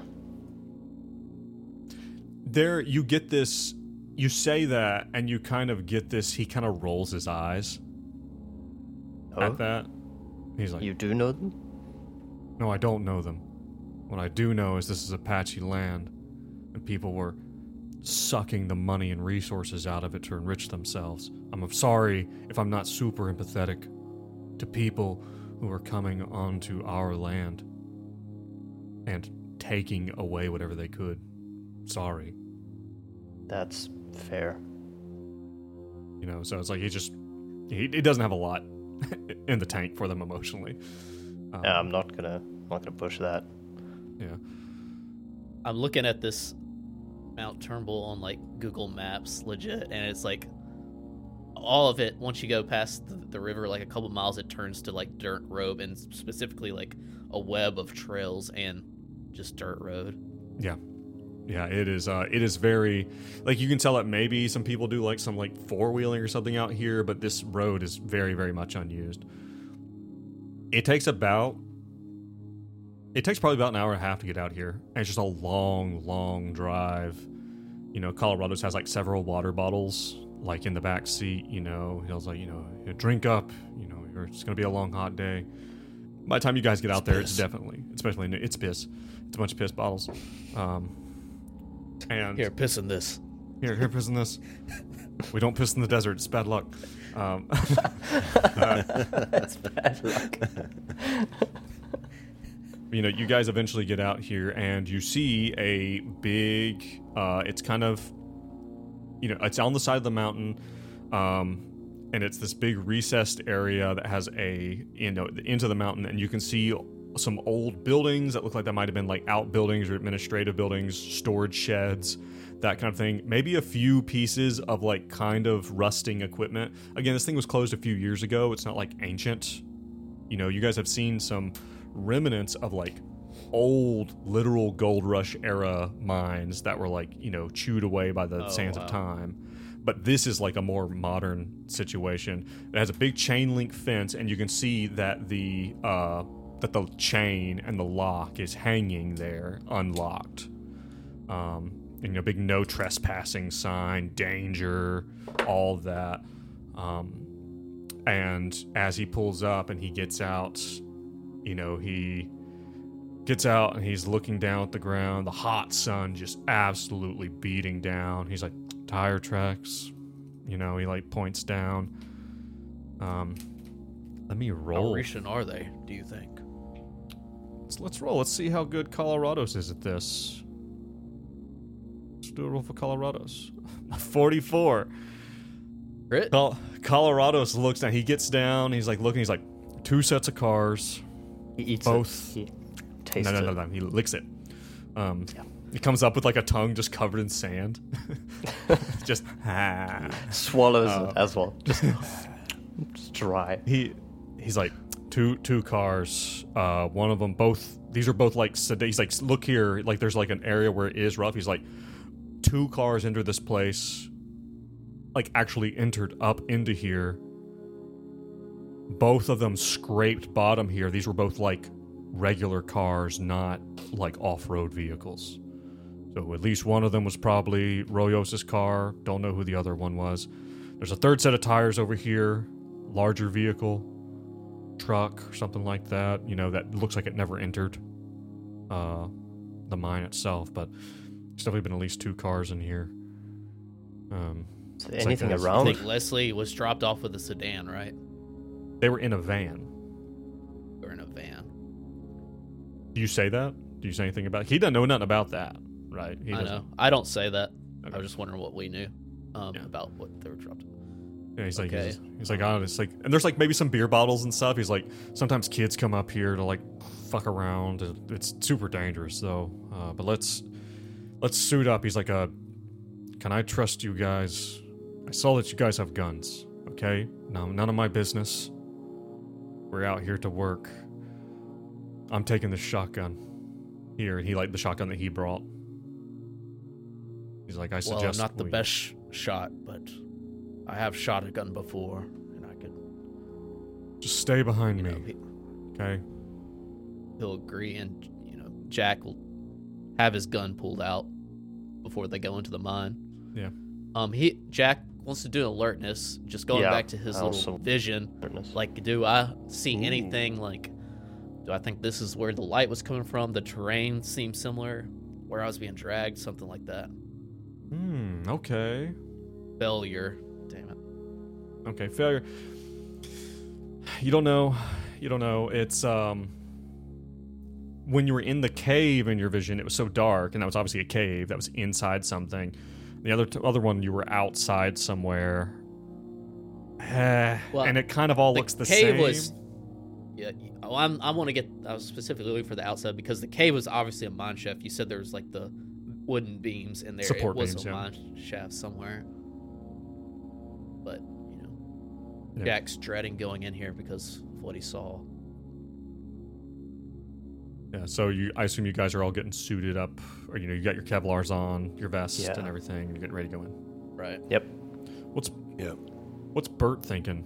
There, you get this. You say that, and you kind of get this. He kind of rolls his eyes Oh, at that. He's like, you do know them? no, I don't know them. What I do know is this is Apache land, and people were sucking the money and resources out of it to enrich themselves. I'm sorry if I'm not super empathetic to people who are coming onto our land and taking away whatever they could. Sorry. That's fair. You know, so it's like he just, he, he doesn't have a lot in the tank for them emotionally. Um, Yeah, I'm not gonna not gonna push that. yeah. I'm looking at this Mount Turnbull on like Google Maps, legit, and it's like all of it. Once you go past the, the river, like a couple miles, it turns to like dirt road, and specifically like a web of trails and just dirt road. Yeah. Yeah, it is uh it is very, like, you can tell that maybe some people do like some like four-wheeling or something out here, but this road is very, very much unused. It takes about it takes probably about an hour and a half to get out here. And it's just a long, long drive. You know, Colorado's has like several water bottles like in the back seat, you know. He was like, you know, drink up, you know, or it's going to be a long, hot day. By the time you guys get out there, it's definitely, especially in, it's piss. It's a bunch of piss bottles. Um, and Here, piss in this. Here, here, piss in this. We don't piss in the desert. It's bad luck. Um, uh, That's bad luck. you know, you guys eventually get out here, and you see a big. Uh, it's kind of, you know, it's on the side of the mountain, um, and it's this big recessed area that has a, you know, into the mountain, and you can see some old buildings that look like that might have been like outbuildings or administrative buildings, storage sheds, that kind of thing. Maybe a few pieces of like kind of rusting equipment. Again, this thing was closed a few years ago. It's not like ancient. You know, you guys have seen some remnants of like old literal gold rush era mines that were like, you know, chewed away by the Oh, sands wow. of time. But this is like a more modern situation. It has a big chain link fence, and you can see that the uh, that the chain and the lock is hanging there unlocked. Um, and, you know, big no trespassing sign, danger, all of that. Um, and as he pulls up and he gets out, you know, he gets out and he's looking down at the ground. The hot sun just absolutely beating down. He's like, tire tracks. You know, he like points down. Um, let me How roll. recent are they, do you think? Let's, let's roll. Let's see how good Colorado's is at this. Let's do a roll for Colorado's. forty-four. Crit? Col- Colorado's looks down. He gets down. He's like looking. He's like, two sets of cars. He eats Both. it. He tastes No, no, it. no, no. He licks it. Um, Yeah. He comes up with like a tongue just covered in sand. just, ah. Swallows Oh. it as well. Just, just dry. He, he's like, two two cars. Uh, one of them, both, these are both like, sed- he's like, look here. Like there's like an area where it is rough. He's like, two cars enter this place. Like actually entered up into here. Both of them scraped bottom here. These were both like regular cars, not like off-road vehicles. So at least one of them was probably Royos's car. Don't know who the other one was. There's a third set of tires over here. Larger vehicle. Truck, something like that. You know, that looks like it never entered uh, the mine itself. But there's definitely been at least two cars in here. Um, Is It's there like anything this. I around? think Leslie was dropped off with a sedan, right? they were in a van. Or in a van. Do you say that? Do you say anything about it? He doesn't know nothing about that, right? He I doesn't- know. I don't say that. Okay. I was just wondering what we knew um, Yeah. about what they were dropped. Yeah, he's like, Okay. he's, he's like, oh, it's like, and there's like maybe some beer bottles and stuff. He's like, sometimes kids come up here to like fuck around. It- It's super dangerous though. Uh, but let's let's suit up. He's like, uh, can I trust you guys? I saw that you guys have guns. Okay, no, none of my business. We're out here to work. I'm taking the shotgun here, and he like the shotgun that he brought. He's like, I Well, I'm suggest not the we- best sh- shot, but I have shot a gun before, and I could, just stay behind you me. know, he, Okay. he'll agree, and you know, Jack will have his gun pulled out before they go into the mine. Yeah. Um, he Jack wants to do alertness. Just going Yeah, back to his I little also- vision. Goodness. Like, do I see Ooh. anything? Like, do I think this is where the light was coming from? The terrain seems similar. Where I was being dragged, something like that. Hmm. Okay. Failure. Damn it. Okay. Failure. You don't know. You don't know. It's um. When you were in the cave in your vision, it was so dark, and that was obviously a cave that was inside something. The other t- other one, you were outside somewhere. Eh, Well, and it kind of all the looks the cave same. was. Yeah, oh, I'm. I want to get. I was specifically looking for the outside because the cave was obviously a mine shaft. You said there was like the wooden beams in there. Support it was beams, a yeah. mine shaft somewhere. But you know, Yeah. Jack's dreading going in here because of what he saw. Yeah. So you, I assume you guys are all getting suited up, or you know, you got your Kevlars on, your vest, Yeah. and everything. And you're getting ready to go in. Right. Yep. What's Yeah. What's Bert thinking?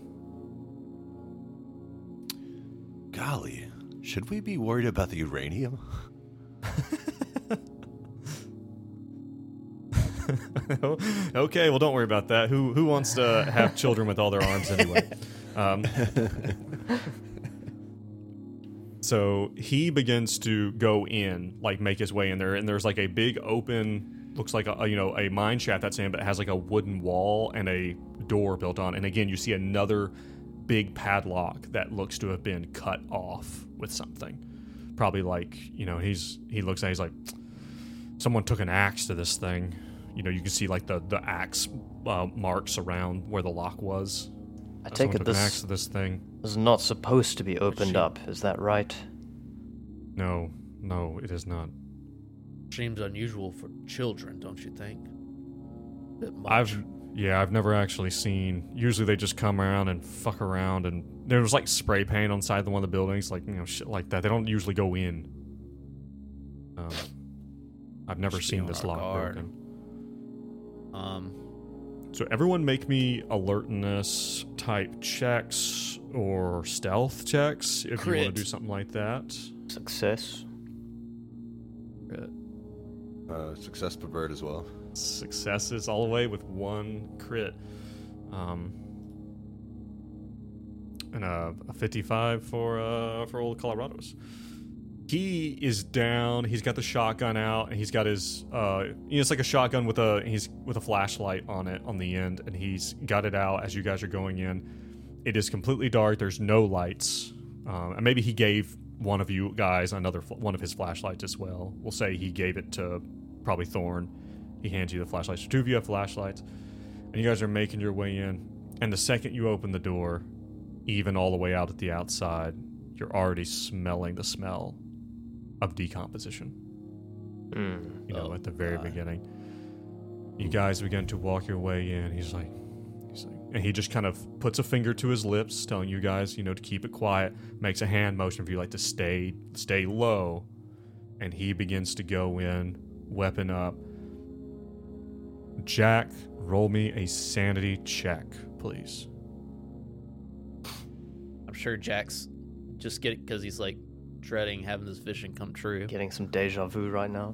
Golly, should we be worried about the uranium? Okay, well, don't worry about that. Who who wants to have children with all their arms anyway? Um, so he begins to go in, like make his way in there, and there's like a big open, looks like a, you know a mine shaft that's in, but it has like a wooden wall and a door built on. And again, you see another big padlock that looks to have been cut off with something. Probably like, you know, he's he looks at it, he's like, someone took an axe to this thing. You know, you can see like the the axe uh, marks around where the lock was. I Uh, take someone it took an this axe to this thing. is not supposed to be opened She- up. Is that right? No, no, it is not. Seems unusual for children, don't you think? Bit much. I've yeah, I've never actually seen. Usually they just come around and fuck around, and there was like spray paint on the side of one of the buildings, like you know shit like that. They don't usually go in. Um, I've never Just be seen on this our lock guard. broken. Um, So everyone make me alertness type checks or stealth checks if you want Crit. to do something like that. Success. Uh, success for Bird as well. Successes all the way with one crit. Um, and a, a fifty-five for uh, for old Colorado's. He is down. He's got the shotgun out, and he's got his. Uh, you know, it's like a shotgun with a he's with a flashlight on it on the end, and he's got it out as you guys are going in. It is completely dark. There's no lights, um, and maybe he gave one of you guys another fl- one of his flashlights as well. We'll say he gave it to probably Thorn. He hands you the flashlights. So two of you have flashlights, and you guys are making your way in. And the second you open the door, even all the way out at the outside, you're already smelling the smell of decomposition. Mm. You know, Oh, at the very God. beginning. You guys begin to walk your way in. He's like, he's like, and he just kind of puts a finger to his lips, telling you guys, you know, to keep it quiet. Makes a hand motion for you, like to stay, stay low. And he begins to go in, weapon up. Jack, roll me a sanity check, please. I'm sure Jack's just get because he's like dreading having this vision come true. Getting some deja vu right now.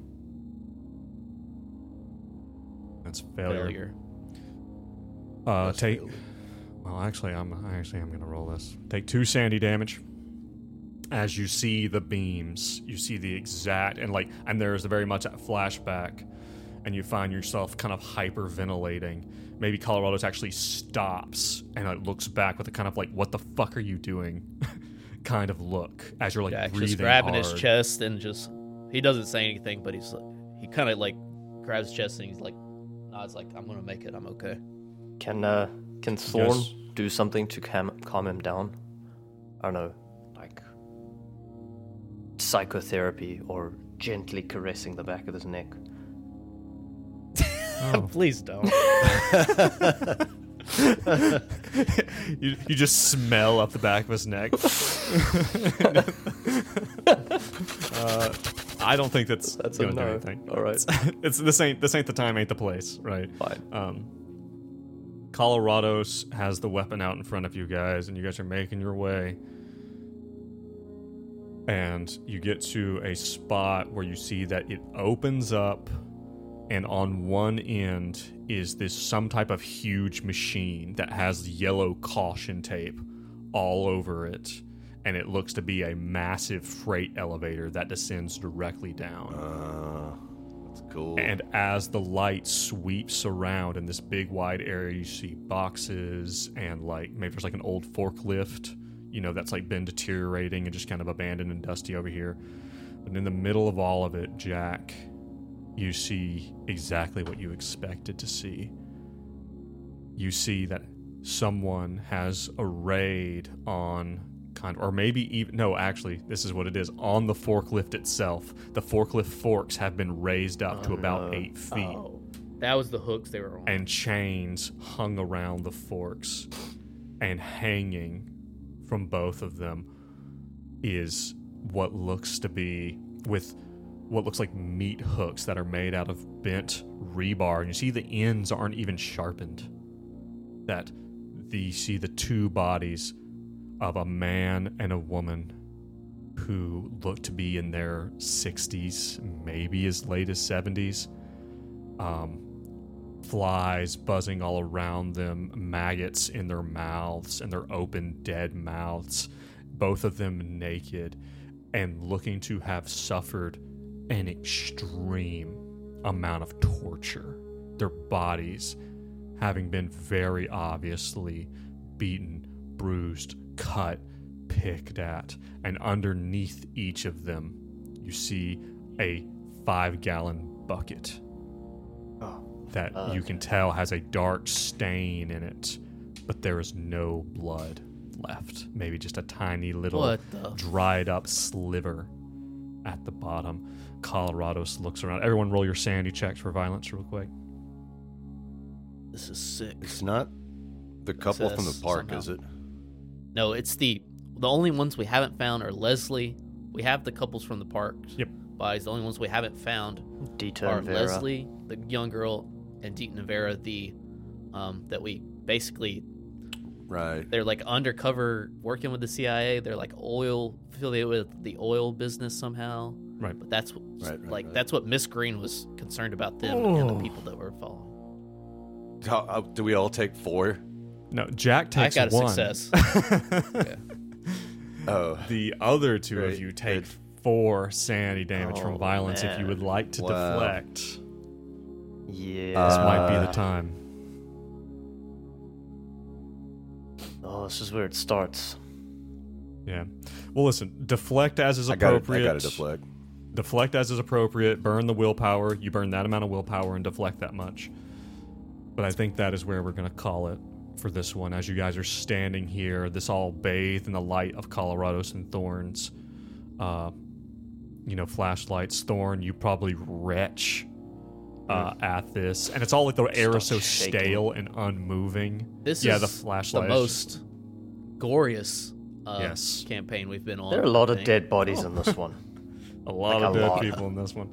That's failure. Failure. Uh, That's take. failure. Well, actually, I'm I actually I'm gonna roll this. Take two sandy damage. As you see the beams, you see the exact and like, and there's very much a flashback, and you find yourself kind of hyperventilating. Maybe Colorado's actually stops and it looks back with a kind of like, "What the fuck are you doing?" kind of look as you're like Jack's breathing just grabbing hard. his chest and just he doesn't say anything, but he's like, he kind of like grabs his chest and he's like nods like, "I'm gonna make it. I'm okay." Can uh can Thorn Yes. do something to calm calm him down? I don't know, like psychotherapy or gently caressing the back of his neck. Oh. Please don't. you, you just smell up the back of his neck. uh, I don't think that's, That's a gonna do no. anything. All right. It's, it's this ain't this ain't the time, ain't the place, right? Fine. Um, Colorado's has the weapon out in front of you guys, and you guys are making your way. And you get to a spot where you see that it opens up, and on one end is this some type of huge machine that has yellow caution tape all over it, and it looks to be a massive freight elevator that descends directly down. Uh, that's cool. And as the light sweeps around in this big wide area, you see boxes and like maybe there's like an old forklift, you know, that's like been deteriorating and just kind of abandoned and dusty over here. But in the middle of all of it, Jack, you see exactly what you expected to see. You see that someone has a raid on kind of, or maybe even, no, actually, this is what it is. On the forklift itself, the forklift forks have been raised up to Oh, about no. eight feet. Oh, that was the hooks they were on. And chains hung around the forks, and hanging from both of them is what looks to be with what looks like meat hooks that are made out of bent rebar, and you see the ends aren't even sharpened. That the, you see the two bodies of a man and a woman who look to be in their sixties, maybe as late as seventies. Um, flies buzzing all around them, maggots in their mouths, and their open, dead mouths, both of them naked and looking to have suffered an extreme amount of torture. Their bodies having been very obviously beaten, bruised, cut, picked at, and underneath each of them, you see a five-gallon bucket Oh, that uh, you can tell has a dark stain in it, but there is no blood left. Maybe just a tiny little What the? dried up sliver at the bottom. Colorados looks around. Everyone roll your sanity checks for violence real quick. This is sick. It's not the couple from the Success, park, somehow. is it? No, it's the the only ones we haven't found are Leslie. We have the couples from the park. Yep. Bodies. The only ones we haven't found Dita are and Vera. Leslie, the young girl, and Deaton and Vera, the um that we basically Right. they're like undercover working with the C I A. They're like oil affiliated with the oil business somehow. Right. But that's Right, right, like right. that's what Miss Green was concerned about them and the people that were following. How, uh, do we all take four? No, Jack I takes got a one. success. Yeah. Oh, The other two of Great, you take great. four sanity damage Oh, from violence if you man. would like to Wow. deflect. Yeah. This might be Uh, the time. oh, this is where it starts. Yeah. Well, listen, deflect as is I got it. I appropriate. got to deflect. Deflect as is appropriate. Burn the willpower. You burn that amount of willpower and deflect that much. But I think that is where we're going to call it for this one. As you guys are standing here, this all bathed in the light of Colorados and Thorns. Uh, you know, flashlights. Thorn, you probably retch uh, at this. And it's all like the air is so Starts shaking. stale and unmoving. This yeah, is the flashlight. the is just- most glorious uh, Yes. campaign we've been on. There are a lot I of think. dead bodies in this one. A lot Like of a dead lot. people in this one.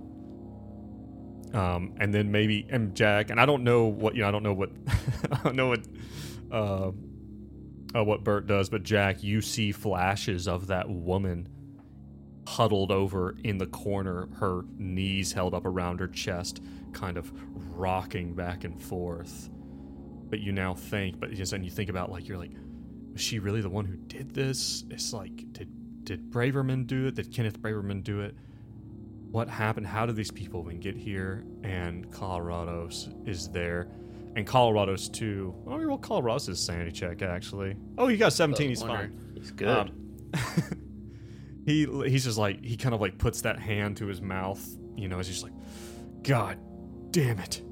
Um, and then maybe and Jack, and I don't know what you know. I don't know what I don't know what uh, uh, what Bert does, but Jack, you see flashes of that woman huddled over in the corner, her knees held up around her chest, kind of rocking back and forth. But you now think, but just and you think about like you're like, was she really the one who did this? It's like did. Did Braverman do it? Did Kenneth Braverman do it? What happened? How did these people even get here? And Colorado's is there. And Colorado's too. Oh, we roll Colorado's sanity check, actually. Oh, you got seventeen. He's wondering. fine. He's good. Um, he he's just like, he kind of like puts that hand to his mouth, you know, as he's like, God damn it.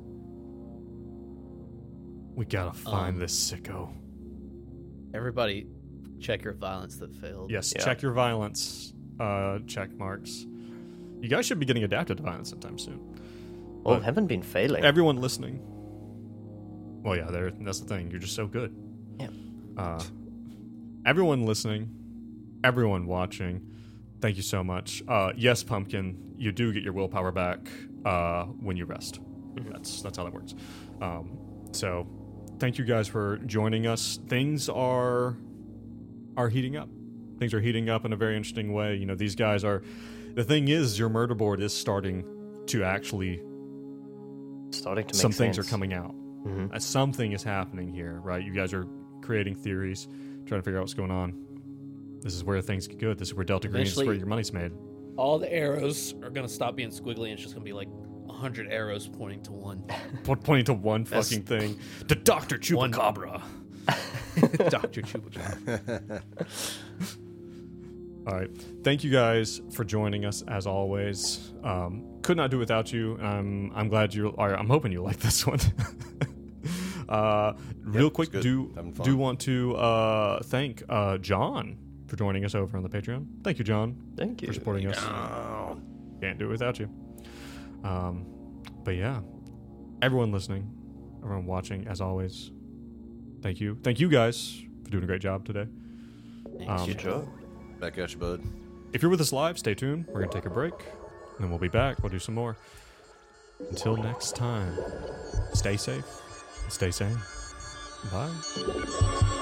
We gotta find Um, this sicko. Everybody, check your violence that failed. Yes, Yeah. check your violence uh, check marks. You guys should be getting adapted to violence sometime soon. well, but- haven't been failing. Everyone listening. Well, yeah, there. That's the thing. You're just so good. Yeah. Uh, everyone listening, everyone watching, thank you so much. Uh, yes, Pumpkin, you do get your willpower back uh, when you rest. That's that's how that works. Um, so, thank you guys for joining us. Things are are heating up. Things are heating up in a very interesting way. You know, these guys are. The thing is, your murder board is starting to actually. Starting to make Some things sense. are coming out. Mhm. Uh, something is happening here, right? You guys are creating theories, trying to figure out what's going on. This is where things get good. This is where Delta Green. This is Eventually- where your money's made. All the arrows are gonna stop being squiggly, and it's just gonna be like a hundred arrows pointing to one. Po- Pointing to one That's- fucking thing. To Doctor One- Chupacabra. Doctor Chupacabra. All right. Thank you guys for joining us as always. Um, could not do without you. Um, I'm glad you are. I'm hoping you like this one. uh, real it's quick, good. do Having fun. do want to uh, thank uh, John for joining us over on the Patreon. Thank you, John, Thank you. for supporting us. Can't do it without you. Um, but yeah, everyone listening, everyone watching, as always, thank you. Thank you guys for doing a great job today. Thank Um, you. Good job. Back at you, bud. If you're with us live, stay tuned. We're going to take a break, and then we'll be back. We'll do some more. Until next time, stay safe and stay sane. Bye.